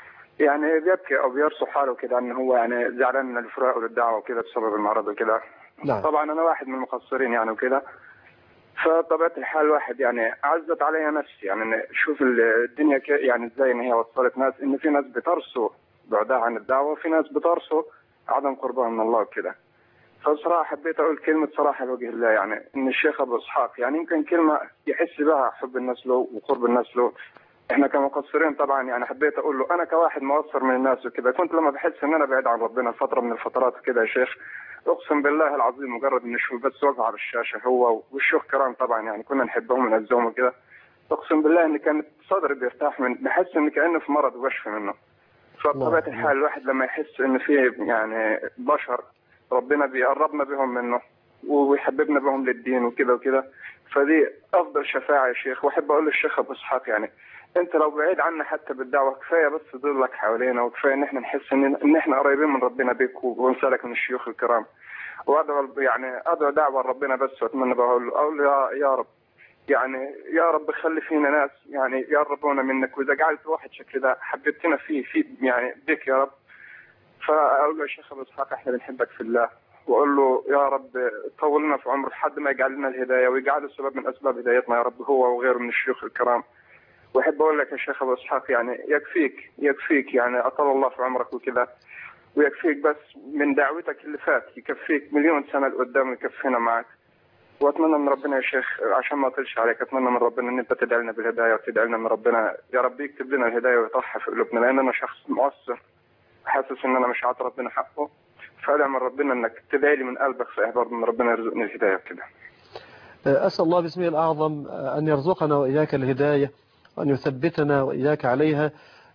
يعني بيبكي أو بيرسو حاله كده أن هو يعني زعلان من الفراق والدعوة وكده بسبب المرض وكده. نعم. طبعا أنا واحد من المقصرين يعني وكده. فطبيعة الحال الواحد يعني عزت عليها نفسي، يعني شوف الدنيا يعني ازاي ان هي وصلت ناس ان في ناس بترسو بعدها عن الدعوة وفي ناس بترسو عدم قربها من الله وكده. فصراحة حبيت اقول كلمة صراحة لوجه الله، يعني ان الشيخ ابو اسحاق يعني يمكن كلمة يحس بها حب الناس له وقرب الناس له. احنا كمقصرين طبعا يعني حبيت اقول له انا كواحد مقصر من الناس وكده، كنت لما بحس ان انا بعيد عن ربنا فترة من الفترات كده يا شيخ، اقسم بالله العظيم مجرد ان اشوف بس وقع على الشاشه هو والشيخ كرام طبعا يعني كنا نحبهم ونعزهم وكده، اقسم بالله ان كانت صدري بيرتاح من بحس ان كانه في مرض وبشفى منه. فبطبيعه الحال الواحد لما يحس ان في يعني بشر ربنا بيقربنا بهم منه ويحببنا بهم للدين وكده وكده، فدي افضل شفاعه يا شيخ. واحب اقول للشيخ ابو اسحاق يعني انت لو بعيد عنا حتى بالدعوه كفايه بس ظلك حوالينا، وكفايه ان احنا نحس ان ان احنا قريبين من ربنا بك ونسالك من الشيوخ الكرام. وادعو يعني ادعو دعوه لربنا بس، واتمنى بقول اقول يا يا رب يعني يا رب خلي فينا ناس يعني يقربونا منك، واذا جعلت واحد شكل ده حببتنا فيه في يعني بك يا رب. فاقول له يا شيخ ابو اسحاق احنا بنحبك في الله، واقول له يا رب طول لنا في عمره لحد ما يجعل لنا الهدايه ويجعله سبب من اسباب هدايتنا يا رب هو وغيره من الشيوخ الكرام. واحب اقول لك يا شيخ ابو اسحاق يعني يكفيك يكفيك يعني اطال الله في عمرك وكذا، ويكفيك بس من دعوتك اللي فات يكفيك مليون سنه لقدام ويكفينا معك. واتمنى من ربنا يا شيخ عشان ما اطلش عليك، اتمنى من ربنا ان انت تدعي لنا بالهدايه وتدعي لنا من ربنا يا رب يكتب لنا الهدايه ويطرحها في قلوبنا، لان انا شخص مقصر حاسس ان انا مش عاطي ربنا حقه. فادعي من ربنا انك تدعي لي من قلبك صحيح برضه ان ربنا يرزقني الهدايه وكده. أسأل الله باسمه الأعظم أن يرزقنا وإياك الهداية وأن يثبتنا وإياك عليها.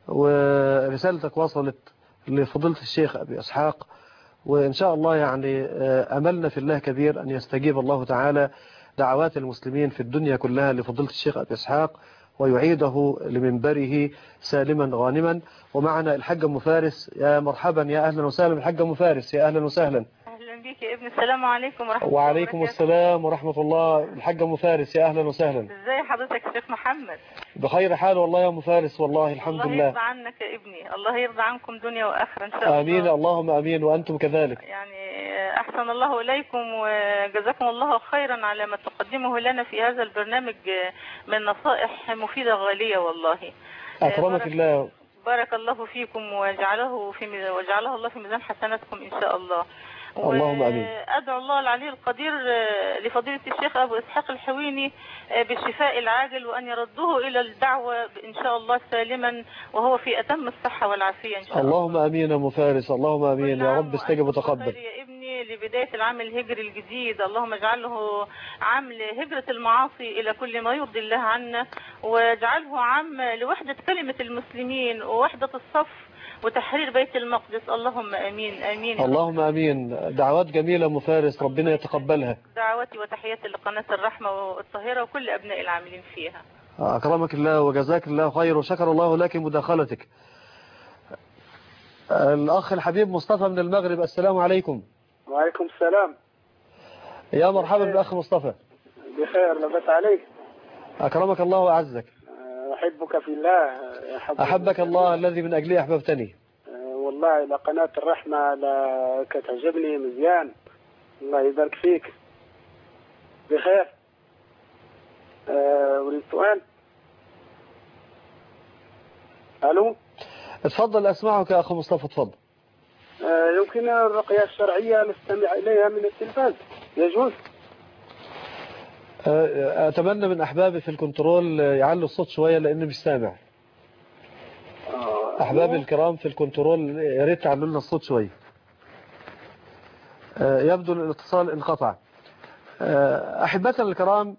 ورسالتك وصلت لفضيلة الشيخ أبي إسحاق، وإن شاء الله يعني أملنا في الله كبير أن يستجيب الله تعالى دعوات المسلمين في الدنيا كلها لفضيلة الشيخ أبي إسحاق ويعيده لمنبره سالما غانما. ومعنا الحاج أم فارس. يا مرحبا يا أهلا وسهلا بالحاج أم فارس، يا أهلا وسهلا. أهلا بك يا ابني، السلام عليكم ورحمة الله وعليكم وبركاته. السلام ورحمة الله. الحاج أم فارس يا أهلا وسهلا. ازاي حضرتك يا شيخ محمد؟ بخير حال والله يا أم فارس، والله الحمد الله لله. يرضى عنك يا ابني، الله يرضى عنكم دنيا وآخرة إن شاء الله. آمين اللهم آمين وأنتم كذلك. يعني أحسن الله إليكم وجزاكم الله خيرا على ما تقدمه لنا في هذا البرنامج من نصائح مفيدة غالية والله. أكرمك الله. بارك الله فيكم وجعله في وجعله الله في ميزان حسناتكم إن شاء الله. اللهم امين. وادعو الله العلي القدير لفضيلة الشيخ ابو اسحاق الحويني بالشفاء العاجل وان يرده الى الدعوة ان شاء الله سالما وهو في اتم الصحة والعافية ان شاء الله. اللهم امين يا ام فارس، اللهم امين يا رب استجب وتقبل. يا ابني لبداية العام الهجري الجديد، اللهم اجعله عام لهجرة المعاصي الى كل ما يرضي الله عنا، واجعله عام لوحدة كلمة المسلمين ووحدة الصف وتحرير بيت المقدس. اللهم امين امين. اللهم امين. دعوات جميله ام فارس ربنا يتقبلها. دعواتي وتحياتي لقناه الرحمه والطاهره وكل ابناء العاملين فيها. اكرمك الله وجزاك الله خير وشكر الله لك مداخلتك. الاخ الحبيب مصطفى من المغرب. السلام عليكم. وعليكم السلام. يا مرحبا بالاخ مصطفى. بخير لبس عليك. اكرمك الله واعزك. أحبك في الله. أحبك الله الذي من أجله أحببتني. والله لقناة الرحمة لا كتعجبني مزيان، الله يبارك فيك. بخير. أه ولي سؤال. ألو. اتفضل أسمعك يا أخو مصطفى اتفضل. أه يمكن الرقية الشرعية نستمع إليها من التلفاز، يجوز؟ أتمنى من أحبابي في الكنترول يعلوا الصوت شوية لأنه مش سامع. أحبابي الكرام في الكنترول يا ريت تعلوا لنا الصوت شوية. يبدو الاتصال انقطع. أحبتنا الكرام،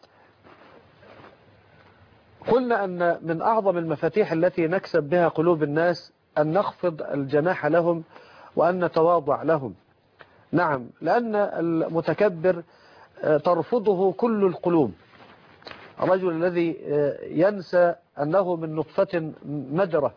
قلنا أن من أعظم المفاتيح التي نكسب بها قلوب الناس أن نخفض الجناح لهم وأن نتواضع لهم. نعم، لأن المتكبر ترفضه كل القلوب. الرجل الذي ينسى أنه من نطفة مدرة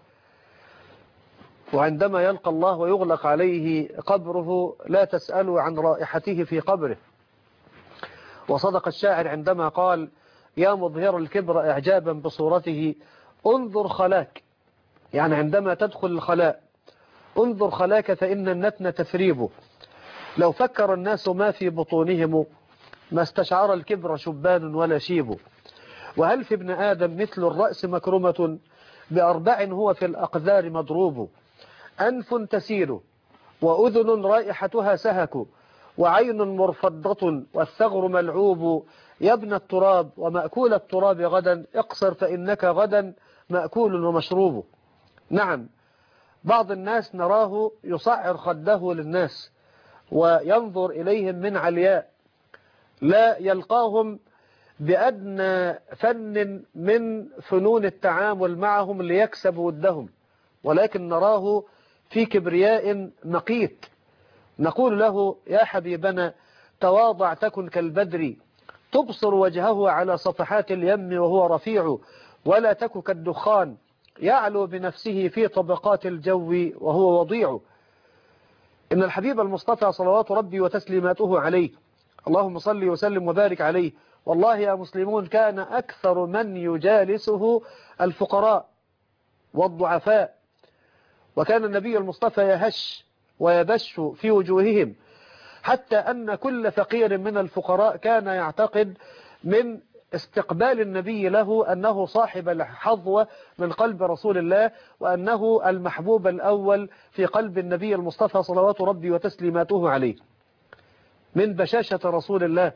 وعندما يلقى الله ويغلق عليه قبره لا تسألوا عن رائحته في قبره. وصدق الشاعر عندما قال: يا مظهر الكبر إعجابا بصورته انظر خلاك. يعني عندما تدخل الخلاء انظر خلاك فإن النتن تثريبه. لو فكر الناس ما في بطونهم ما استشعر الكبر شبان ولا شيب. وهل في ابن آدم مثل الرأس مكرمة بأربع هو في الأقذار مضروب. أنف تسيل وأذن رائحتها سهك وعين مرفضة والثغر ملعوب. يا ابن التراب ومأكول التراب غدا اقصر فإنك غدا مأكول ومشروب. نعم، بعض الناس نراه يصعر خده للناس وينظر إليهم من علياء، لا يلقاهم بأدنى فن من فنون التعامل معهم ليكسب ودهم، ولكن نراه في كبرياء مقيت. نقول له يا حبيبنا تواضع تكن كالبدر تبصر وجهه على صفحات اليم وهو رفيع، ولا تك كالدخان يعلو بنفسه في طبقات الجو وهو وضيع. إن الحبيب المصطفى صلوات ربي وتسليماته عليه، اللهم صل وسلم وبارك عليه، والله يا مسلمون كان أكثر من يجالسه الفقراء والضعفاء، وكان النبي المصطفى يهش ويبش في وجوههم، حتى أن كل فقير من الفقراء كان يعتقد من استقبال النبي له أنه صاحب الحظوة من قلب رسول الله، وأنه المحبوب الأول في قلب النبي المصطفى صلوات ربي وتسليماته عليه. من بشاشة رسول الله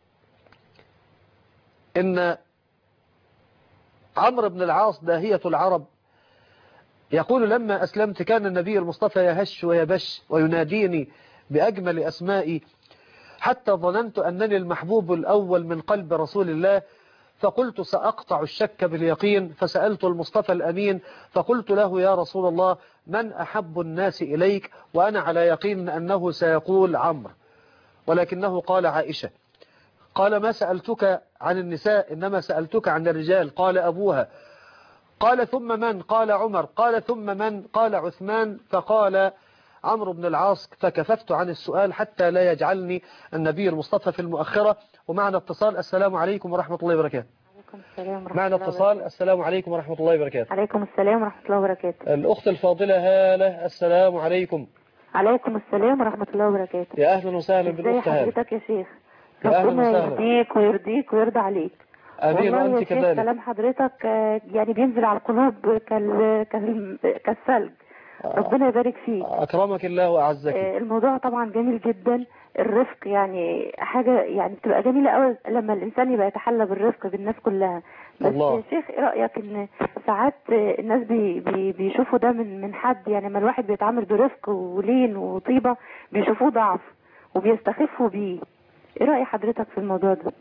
إن عمرو بن العاص داهية العرب يقول لما أسلمت كان النبي المصطفى يهش ويبش ويناديني بأجمل أسمائي، حتى ظننت أنني المحبوب الأول من قلب رسول الله، فقلت سأقطع الشك باليقين، فسألت المصطفى الأمين فقلت له يا رسول الله من أحب الناس إليك، وأنا على يقين أنه سيقول عمرو، ولكنه قال عائشة. قال ما سألتك عن النساء إنما سألتك عن الرجال. قال أبوها. قال ثم من؟ قال عمر. قال ثم من؟ قال عثمان. فقال عمرو بن العاص فكففت عن السؤال حتى لا يجعلني النبي المصطفى في المؤخرة. ومعنا اتصال. السلام عليكم ورحمة الله وبركاته. عليكم السلام ورحمة معنا الله اتصال. وبركاته. السلام عليكم ورحمة الله وبركاته. عليكم السلام ورحمة الله وبركاته. الأخت الفاضلة هالة. السلام عليكم. عليكم السلام ورحمة الله وبركاته. يا أهلا وسهلا ازي بالأخت هالة. حضرتك يا شيخ؟ يا أهلا ربنا وسهلا. يهديك ويرضيك ويرضى عليك. أمين والله وأنت يا شيخ كذلك. كلام حضرتك آه، يعني بينزل على القلوب كال... كال... كالثلج. ربنا يبارك فيك. أكرمك الله وأعزك. آه، الموضوع طبعا جميل جدا. الرفق يعني حاجة يعني بتبقى جميلة قوي لما الإنسان يبقى يتحلى بالرفق بالناس كلها. بس الله. يا شيخ ايه رأيك ان ساعات آه، الناس بي بي بيشوفوا ده من من حد، يعني لما الواحد بيتعامل برفق ولين وطيبة بيشوفوه ضعف وبيستخفوا بيه. ايه رأي حضرتك في الموضوع ده؟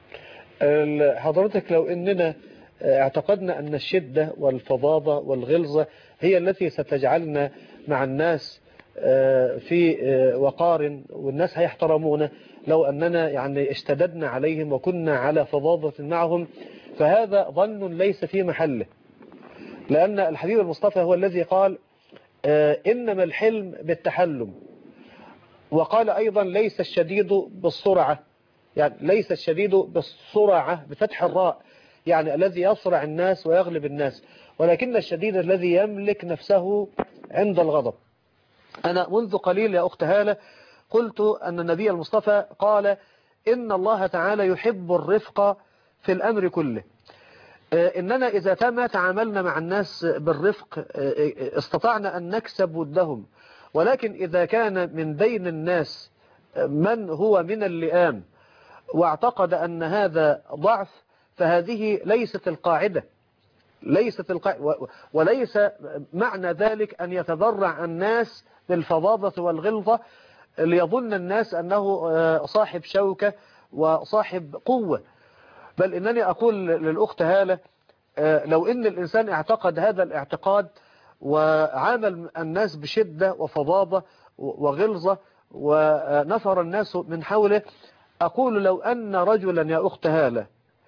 ال- حضرتك لو إننا اعتقدنا أن الشدة والفظاظة والغلظة هي التي ستجعلنا مع الناس آه، في آه، وقار والناس هيحترمونا، لو أننا يعني اشتددنا عليهم وكنا على فظاظة معهم، فهذا ظن ليس في محله. لأن الحبيب المصطفى هو الذي قال آه، إنما الحلم بالتحلم، وقال أيضا ليس الشديد بالسرعة، يعني ليس الشديد بالسرعة بفتح الراء، يعني الذي يصرع الناس ويغلب الناس، ولكن الشديد الذي يملك نفسه عند الغضب. أنا منذ قليل يا أخت هالة قلت أن النبي المصطفى قال إن الله تعالى يحب الرفق في الأمر كله. إننا إذا تم تعاملنا مع الناس بالرفق استطعنا أن نكسب ودهم، ولكن إذا كان من بين الناس من هو من اللئام واعتقد أن هذا ضعف، فهذه ليست القاعدة، ليست القاعدة، وليس معنى ذلك أن يتضرع الناس بالفظاظة والغلظة ليظن الناس أنه صاحب شوكة وصاحب قوة. بل إنني أقول للأخت هالة لو إن الإنسان اعتقد هذا الاعتقاد وعامل الناس بشدة وفظاظة وغلظة ونفر الناس من حوله، أقول لو أن رجلا يا أخت هالة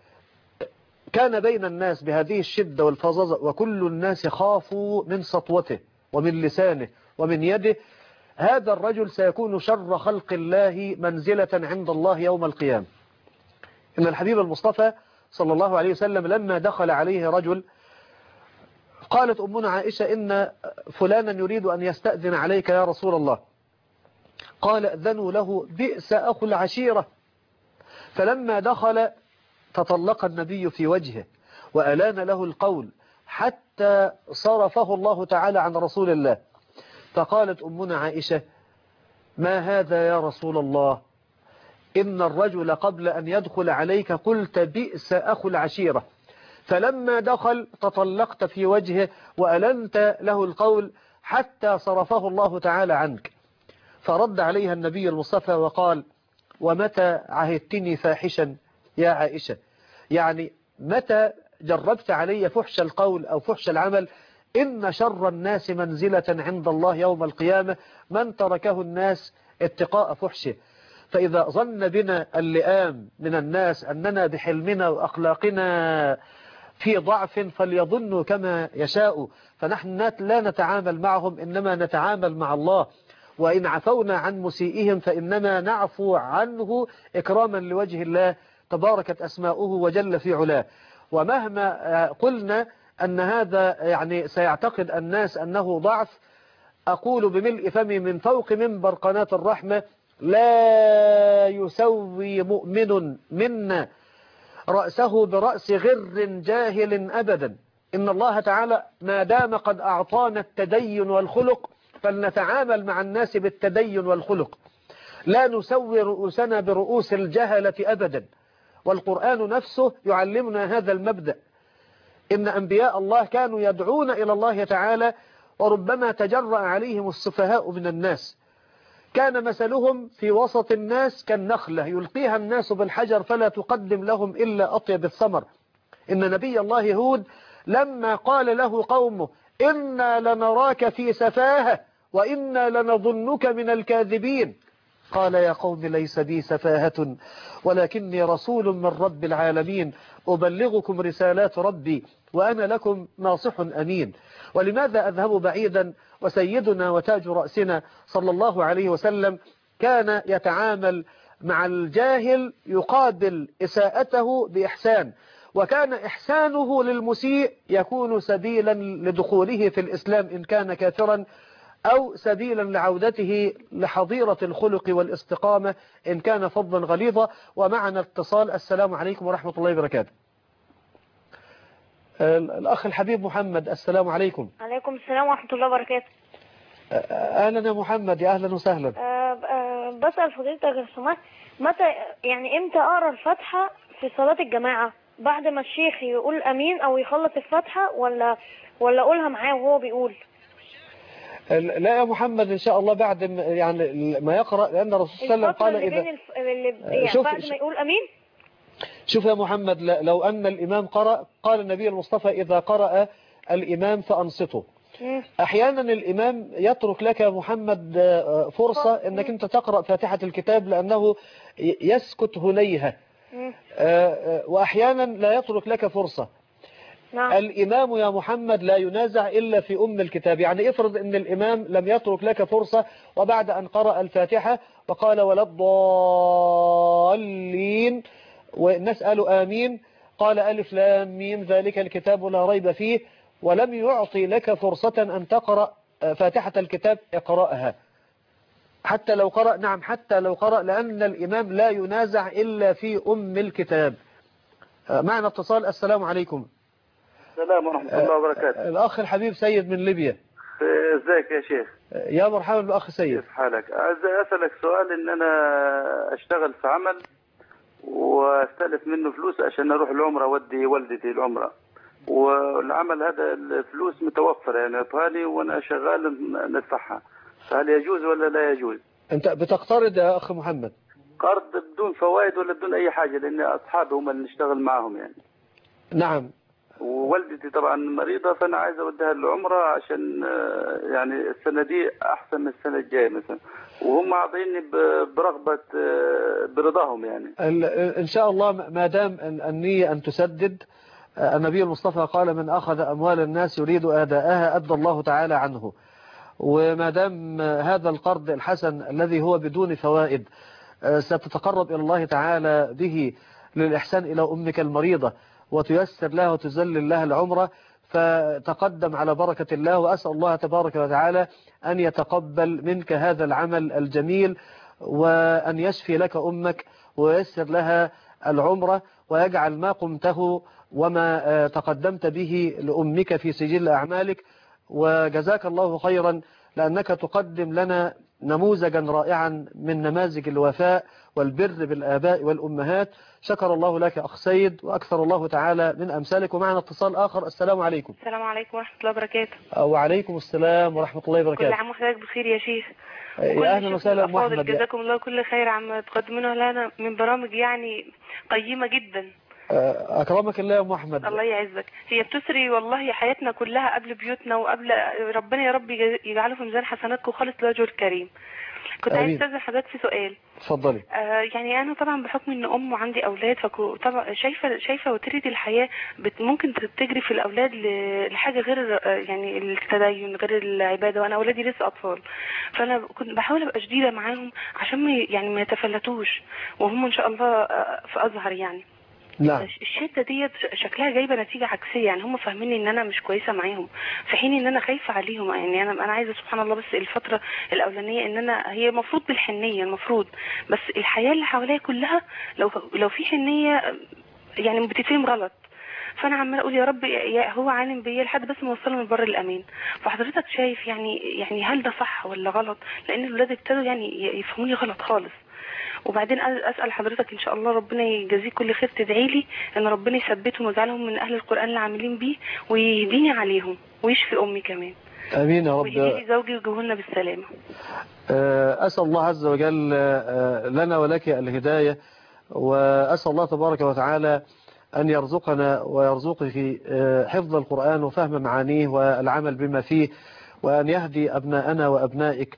كان بين الناس بهذه الشدة والفظاظة وكل الناس خافوا من سطوته ومن لسانه ومن يده، هذا الرجل سيكون شر خلق الله منزلة عند الله يوم القيامة. إن الحبيب المصطفى صلى الله عليه وسلم لما دخل عليه رجل قالت أمنا عائشة إن فلانا يريد أن يستأذن عليك يا رسول الله. قال أذنوا له بئس أخو العشيرة. فلما دخل تطلق النبي في وجهه وألان له القول حتى صرفه الله تعالى عن رسول الله. فقالت أمنا عائشة: ما هذا يا رسول الله؟ إن الرجل قبل أن يدخل عليك قلت بئس أخو العشيرة، فلما دخل تطلقت في وجهه وألنت له القول حتى صرفه الله تعالى عنك. فرد عليها النبي المصطفى وقال: ومتى عهدتني فاحشا يا عائشة؟ يعني متى جربت علي فحش القول أو فحش العمل؟ إن شر الناس منزلة عند الله يوم القيامة من تركه الناس اتقاء فحشه. فإذا ظن بنا اللئام من الناس أننا بحلمنا وأخلاقنا في ضعف فليظنوا كما يشاء، فنحن لا نتعامل معهم إنما نتعامل مع الله، وإن عفونا عن مسيئهم فإنما نعفو عنه إكراما لوجه الله تباركت أسماؤه وجل في علاه. ومهما قلنا أن هذا يعني سيعتقد الناس أنه ضعف، أقول بملء فمي من فوق منبر قناة الرحمة: لا يسوي مؤمن منا رأسه برأس غر جاهل أبدا. إن الله تعالى ما دام قد أعطانا التدين والخلق فلنتعامل مع الناس بالتدين والخلق، لا نسوي رؤوسنا برؤوس الجهلة أبدا. والقرآن نفسه يعلمنا هذا المبدأ. إن أنبياء الله كانوا يدعون إلى الله تعالى وربما تجرأ عليهم السفهاء من الناس. كان مثلهم في وسط الناس كالنخلة يلقيها الناس بالحجر فلا تقدم لهم إلا أطيب الثمر. إن نبي الله هود لما قال له قومه: إنا لنراك في سفاهة وإنا لنظنك من الكاذبين، قال: يا قوم ليس بي سفاهة ولكني رسول من رب العالمين أبلغكم رسالات ربي وأنا لكم ناصح أمين. ولماذا أذهب بعيدا وسيدنا وتاج رأسنا صلى الله عليه وسلم كان يتعامل مع الجاهل يقابل إساءته بإحسان، وكان إحسانه للمسيء يكون سبيلا لدخوله في الإسلام إن كان كافرا، أو سبيلا لعودته لحظيرة الخلق والاستقامة إن كان فظا غليظا. ومعنا اتصال. السلام عليكم ورحمة الله وبركاته. الأخ الحبيب محمد، السلام عليكم. عليكم السلام ورحمة الله وبركاته. أهلا يا محمد، يا أهلا وسهلا. أه أه بسأل فضيلتك يا سماح، متى يعني إمتى أقرأ الفاتحة في صلاة الجماعة؟ بعد ما الشيخ يقول أمين أو يخلص الفاتحة، ولا ولا أقولها معاه وهو بيقول؟ لا يا محمد، إن شاء الله بعد يعني ما يقرأ، لأن الرسول صلى الله عليه وسلم قال إذا الف... اللي يعني شوف بعد ما يقول أمين. شوف يا محمد، لو أن الإمام قرأ، قال النبي المصطفى: إذا قرأ الإمام فأنصته. أحيانا الإمام يترك لك محمد فرصة أنك أنت تقرأ فاتحة الكتاب لأنه يسكت هنيها، وأحيانا لا يترك لك فرصة. نعم. الإمام يا محمد لا ينازع إلا في أم الكتاب. يعني افرض أن الإمام لم يترك لك فرصة وبعد أن قرأ الفاتحة وقال ولا الضالين والناس قالوا آمين، قال ألف لام ميم ذلك الكتاب لا ريب فيه، ولم يعطي لك فرصة أن تقرأ فاتحة الكتاب، اقرأها حتى لو قرأ. نعم، حتى لو قرأ، لأن الإمام لا ينازع إلا في أم الكتاب. معنا اتصال. السلام عليكم. السلام ورحمة الله وبركاته. الأخ الحبيب سيد من ليبيا. ازيك يا شيخ؟ يا مرحبا بالأخ سيد. كيف حالك؟ عايز أسألك سؤال. إن أنا أشتغل في عمل واستلف منه فلوس عشان أروح العمرة ودي والدتي العمرة، والعمل هذا الفلوس متوفرة يعني أطهالي وأنا شغال ندفعها، فهل يجوز ولا لا يجوز؟ أنت بتقترض يا أخ محمد؟ قرض بدون فوائد ولا بدون أي حاجة، لأن أصحابي هم اللي نشتغل معهم يعني. نعم. ووالدتي طبعا مريضة، فأنا عايز أوديها العمرة عشان يعني السنة دي أحسن من السنة الجاية مثلا، وهم عاطيني برغبة برضاهم يعني. إن شاء الله ما دام النية أن تسدد. النبي المصطفى قال: من أخذ أموال الناس يريد أداءها أدى الله تعالى عنه. وما دام هذا القرض الحسن الذي هو بدون فوائد ستتقرب إلى الله تعالى به للإحسان إلى أمك المريضة وتيسر لها وتذلل لها العمرة، فتقدم على بركة الله، وأسأل الله تبارك وتعالى أن يتقبل منك هذا العمل الجميل، وأن يشفي لك أمك ويسر لها العمرة، ويجعل ما قمته وما تقدمت به لأمك في سجل أعمالك. وجزاك الله خيرا لأنك تقدم لنا نموذجا رائعا من نماذج الوفاء والبر بالآباء والأمهات. شكر الله لك أخ سيد، وأكثر الله تعالى من أمثالك. ومعنا اتصال آخر. السلام عليكم. السلام عليكم ورحمة الله وبركاته. وعليكم السلام ورحمة الله وبركاته. كل عام وحضرتك بخير يا شيخ. يا أهلا وسهلا أم أحمد. جزاكم الله كل خير عما تقدمونه لنا من برامج يعني قيمة جدا. أكرمك الله يا أم أحمد. الله يعزك. هي بتسري والله حياتنا كلها قبل بيوتنا وقبل ربنا يا رب يجعله في ميزان حسناتكم خالص لوجهه الكريم. كنت عايز استاذن حضرتك في سؤال. اتفضلي. آه يعني انا طبعا بحكم ان ام وعندي اولاد، فطبعا شايفه شايفه وتيره الحياه ممكن تجري في الاولاد لحاجه غير يعني التدين غير العباده، وانا اولادي لسه اطفال، فانا كنت بحاول ابقى شديده معاهم عشان ما يعني ما يتفلتوش، وهم ان شاء الله في ازهر يعني. نعم. الشده ديت شكلها جايبه نتيجه عكسيه، يعني هم فاهميني ان انا مش كويسه معاهم، في حين ان انا خايفه عليهم. يعني انا انا عايزه سبحان الله بس الفتره الاولانيه ان انا هي المفروض بالحنيه المفروض، بس الحياه اللي حواليا كلها لو لو في حنيه يعني بتتفهم غلط، فانا عماله اقول يا رب يا هو عالم بيا لحد بس ما اوصلهم البر الامان. فحضرتك شايف يعني يعني هل ده صح ولا غلط؟ لان الولاد ابتدوا يعني يفهموني غلط خالص. وبعدين اسال حضرتك ان شاء الله ربنا يجازيك كل خير، تدعي لي ان ربنا يثبتهم ويجعلهم من اهل القران اللي عاملين بيه، ويهديني عليهم ويشفي امي كمان. امين يا رب. ويهدي زوجي ويجوهنا بالسلامه. اسال الله عز وجل لنا ولك الهدايه، واسال الله تبارك وتعالى ان يرزقنا ويرزقك حفظ القران وفهم معانيه والعمل بما فيه، وان يهدي ابناءنا وابنائك.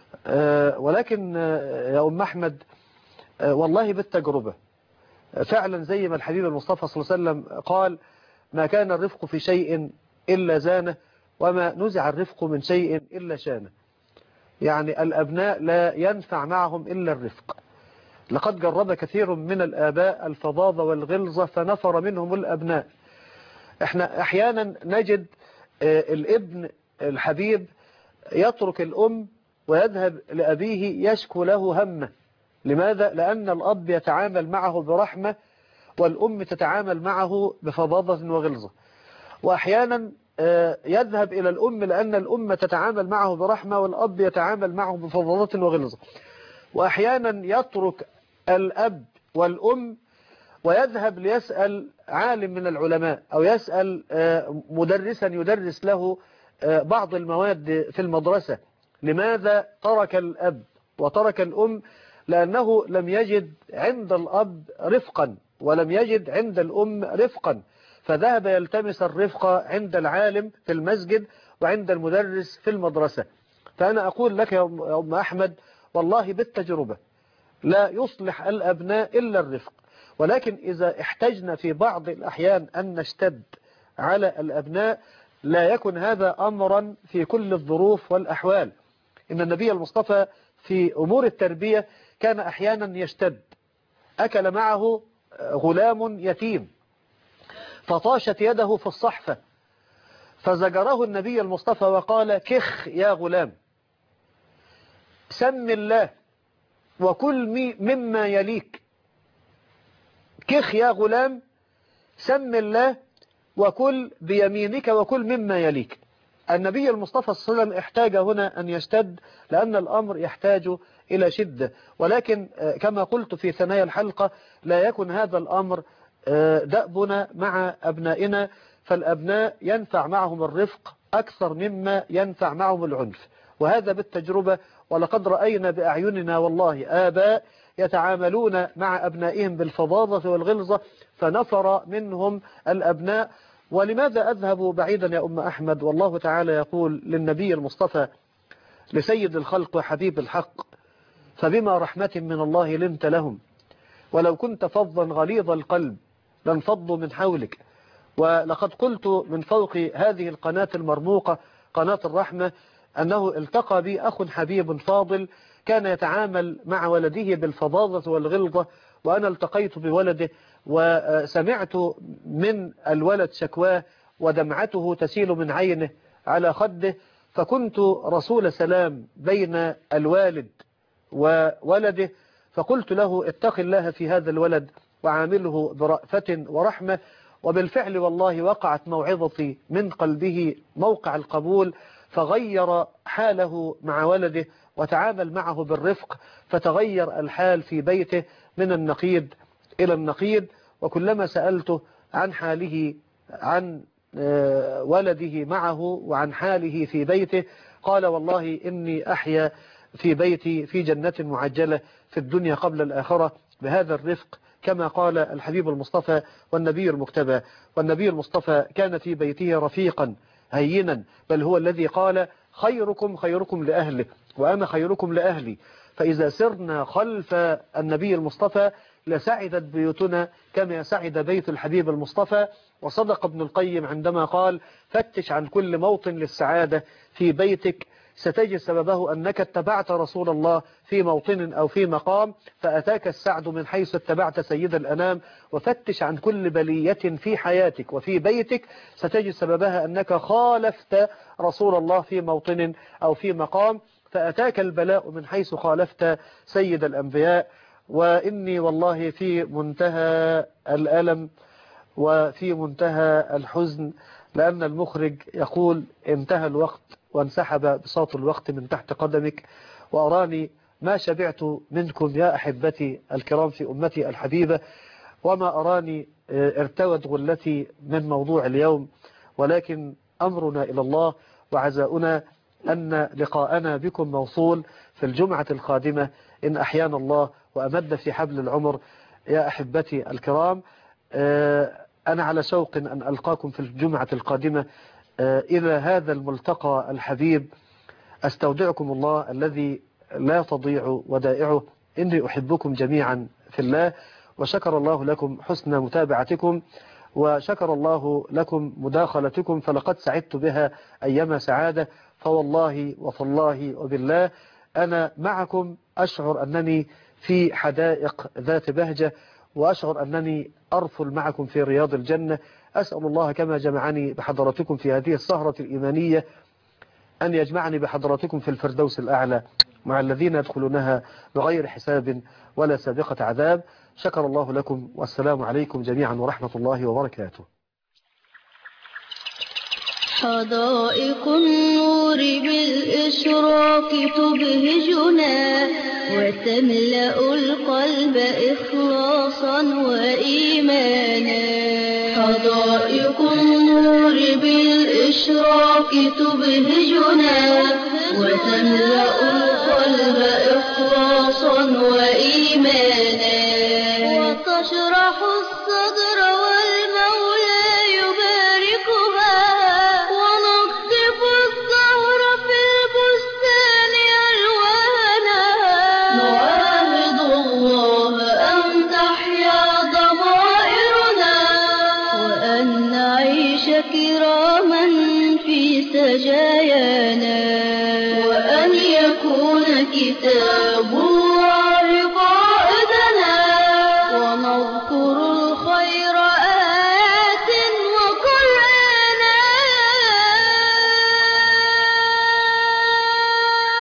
ولكن يا ام احمد والله بالتجربة فعلا زي ما الحبيب المصطفى صلى الله عليه وسلم قال: ما كان الرفق في شيء إلا زانه، وما نزع الرفق من شيء إلا شانه. يعني الأبناء لا ينفع معهم إلا الرفق. لقد جرب كثير من الآباء الفظاظة والغلظة فنفر منهم الأبناء. احنا أحيانا نجد الابن الحبيب يترك الأم ويذهب لأبيه يشكو له همه. لماذا؟ لأن الأب يتعامل معه برحمة والأم تتعامل معه بفظاظة وغلظة. وأحيانا يذهب إلى الأم لأن الأم تتعامل معه برحمة والأب يتعامل معه بفظاظة وغلظة. وأحيانا يترك الأب والأم ويذهب ليسأل عالم من العلماء أو يسأل مدرسا يدرس له بعض المواد في المدرسة. لماذا ترك الأب وترك الأم؟ لأنه لم يجد عند الأب رفقا ولم يجد عند الأم رفقا، فذهب يلتمس الرفق عند العالم في المسجد وعند المدرس في المدرسة. فأنا أقول لك يا أم أحمد والله بالتجربة لا يصلح الأبناء إلا الرفق. ولكن إذا احتجنا في بعض الأحيان أن نشتد على الأبناء لا يكن هذا أمرا في كل الظروف والأحوال. إن النبي المصطفى في أمور التربية كان أحيانا يشتد. أكل معه غلام يتيم فطاشت يده في الصحفة فزجره النبي المصطفى وقال: كخ يا غلام، سم الله وكل مما يليك. كخ يا غلام، سم الله وكل بيمينك وكل مما يليك. النبي المصطفى صلى الله عليه وسلم احتاج هنا أن يشتد لأن الأمر يحتاج إلى شدة. ولكن كما قلت في ثنايا الحلقة لا يكن هذا الأمر دأبنا مع أبنائنا، فالأبناء ينفع معهم الرفق أكثر مما ينفع معهم العنف، وهذا بالتجربة. ولقد رأينا بأعيننا والله آباء يتعاملون مع أبنائهم بالفظاظة والغلظة فنفر منهم الأبناء. ولماذا أذهب بعيدا يا أم أحمد؟ والله تعالى يقول للنبي المصطفى لسيد الخلق وحبيب الحق: فبما رحمة من الله لنت لهم ولو كنت فظا غليظ القلب لانفضوا من حولك. ولقد قلت من فوق هذه القناة المرموقة قناة الرحمة أنه التقى بي أخ حبيب فاضل كان يتعامل مع ولده بالفظاظة والغلظة، وأنا التقيت بولده وسمعت من الولد شكواه ودمعته تسيل من عينه على خده، فكنت رسول سلام بين الوالد وولده، فقلت له اتق الله في هذا الولد وعامله برأفة ورحمة. وبالفعل والله وقعت موعظتي من قلبه موقع القبول، فغير حاله مع ولده وتعامل معه بالرفق، فتغير الحال في بيته من النقيض إلى النقيض. وكلما سألته عن حاله عن ولده معه وعن حاله في بيته قال والله إني أحيا في بيتي في جنة معجلة في الدنيا قبل الآخرة بهذا الرفق، كما قال الحبيب المصطفى والنبي المجتبى. والنبي المصطفى كان في بيته رفيقا هينا، بل هو الذي قال خيركم خيركم لأهله وأنا خيركم لأهلي. فإذا سرنا خلف النبي المصطفى لسعدت بيوتنا كما سعد بيت الحبيب المصطفى. وصدق ابن القيم عندما قال فتش عن كل موطن للسعادة في بيتك ستجد سببه أنك اتبعت رسول الله في موطن أو في مقام فأتاك السعد من حيث اتبعت سيد الأنام. وفتش عن كل بلية في حياتك وفي بيتك ستجد سببها أنك خالفت رسول الله في موطن أو في مقام فأتاك البلاء من حيث خالفت سيد الأنبياء. وإني والله في منتهى الألم وفي منتهى الحزن، لأن المخرج يقول انتهى الوقت وانسحب بساط الوقت من تحت قدمك، وأراني ما شبعت منكم يا أحبتي الكرام في أمتي الحبيبة، وما أراني ارتوت غلتي من موضوع اليوم، ولكن أمرنا إلى الله وعزاؤنا أن لقاءنا بكم موصول في الجمعة القادمة إن أحيانا الله وأمد في حبل العمر. يا أحبتي الكرام، أنا على شوق أن ألقاكم في الجمعة القادمة. إلى هذا الملتقى الحبيب أستودعكم الله الذي لا تضيع ودائعه، إني أحبكم جميعا في الله. وشكر الله لكم حسن متابعتكم، وشكر الله لكم مداخلتكم، فلقد سعدت بها أيما سعادة. فوالله وفالله وبالله أنا معكم أشعر أنني في حدائق ذات بهجة، وأشعر أنني أرفل معكم في رياض الجنة. أسأل الله كما جمعني بحضراتكم في هذه السهرة الإيمانية أن يجمعني بحضراتكم في الفردوس الأعلى مع الذين يدخلونها بغير حساب ولا سابقة عذاب. شكر الله لكم، والسلام عليكم جميعا ورحمة الله وبركاته. حدائق النور بالإشراق تبهجنا وتملأ القلب إخلاصا وإيمانا. حدائق النور بالإشراق تبهجنا وتملأ القلب إخلاصا وإيمانا، وتشرح الصدر والمولى يباركها، ونقطف الزهر في البستان ألوانا. نعاهد الله أن تحيا ضمائرنا وأن نعيش كراما في سجايانا، وأن يكون كتاب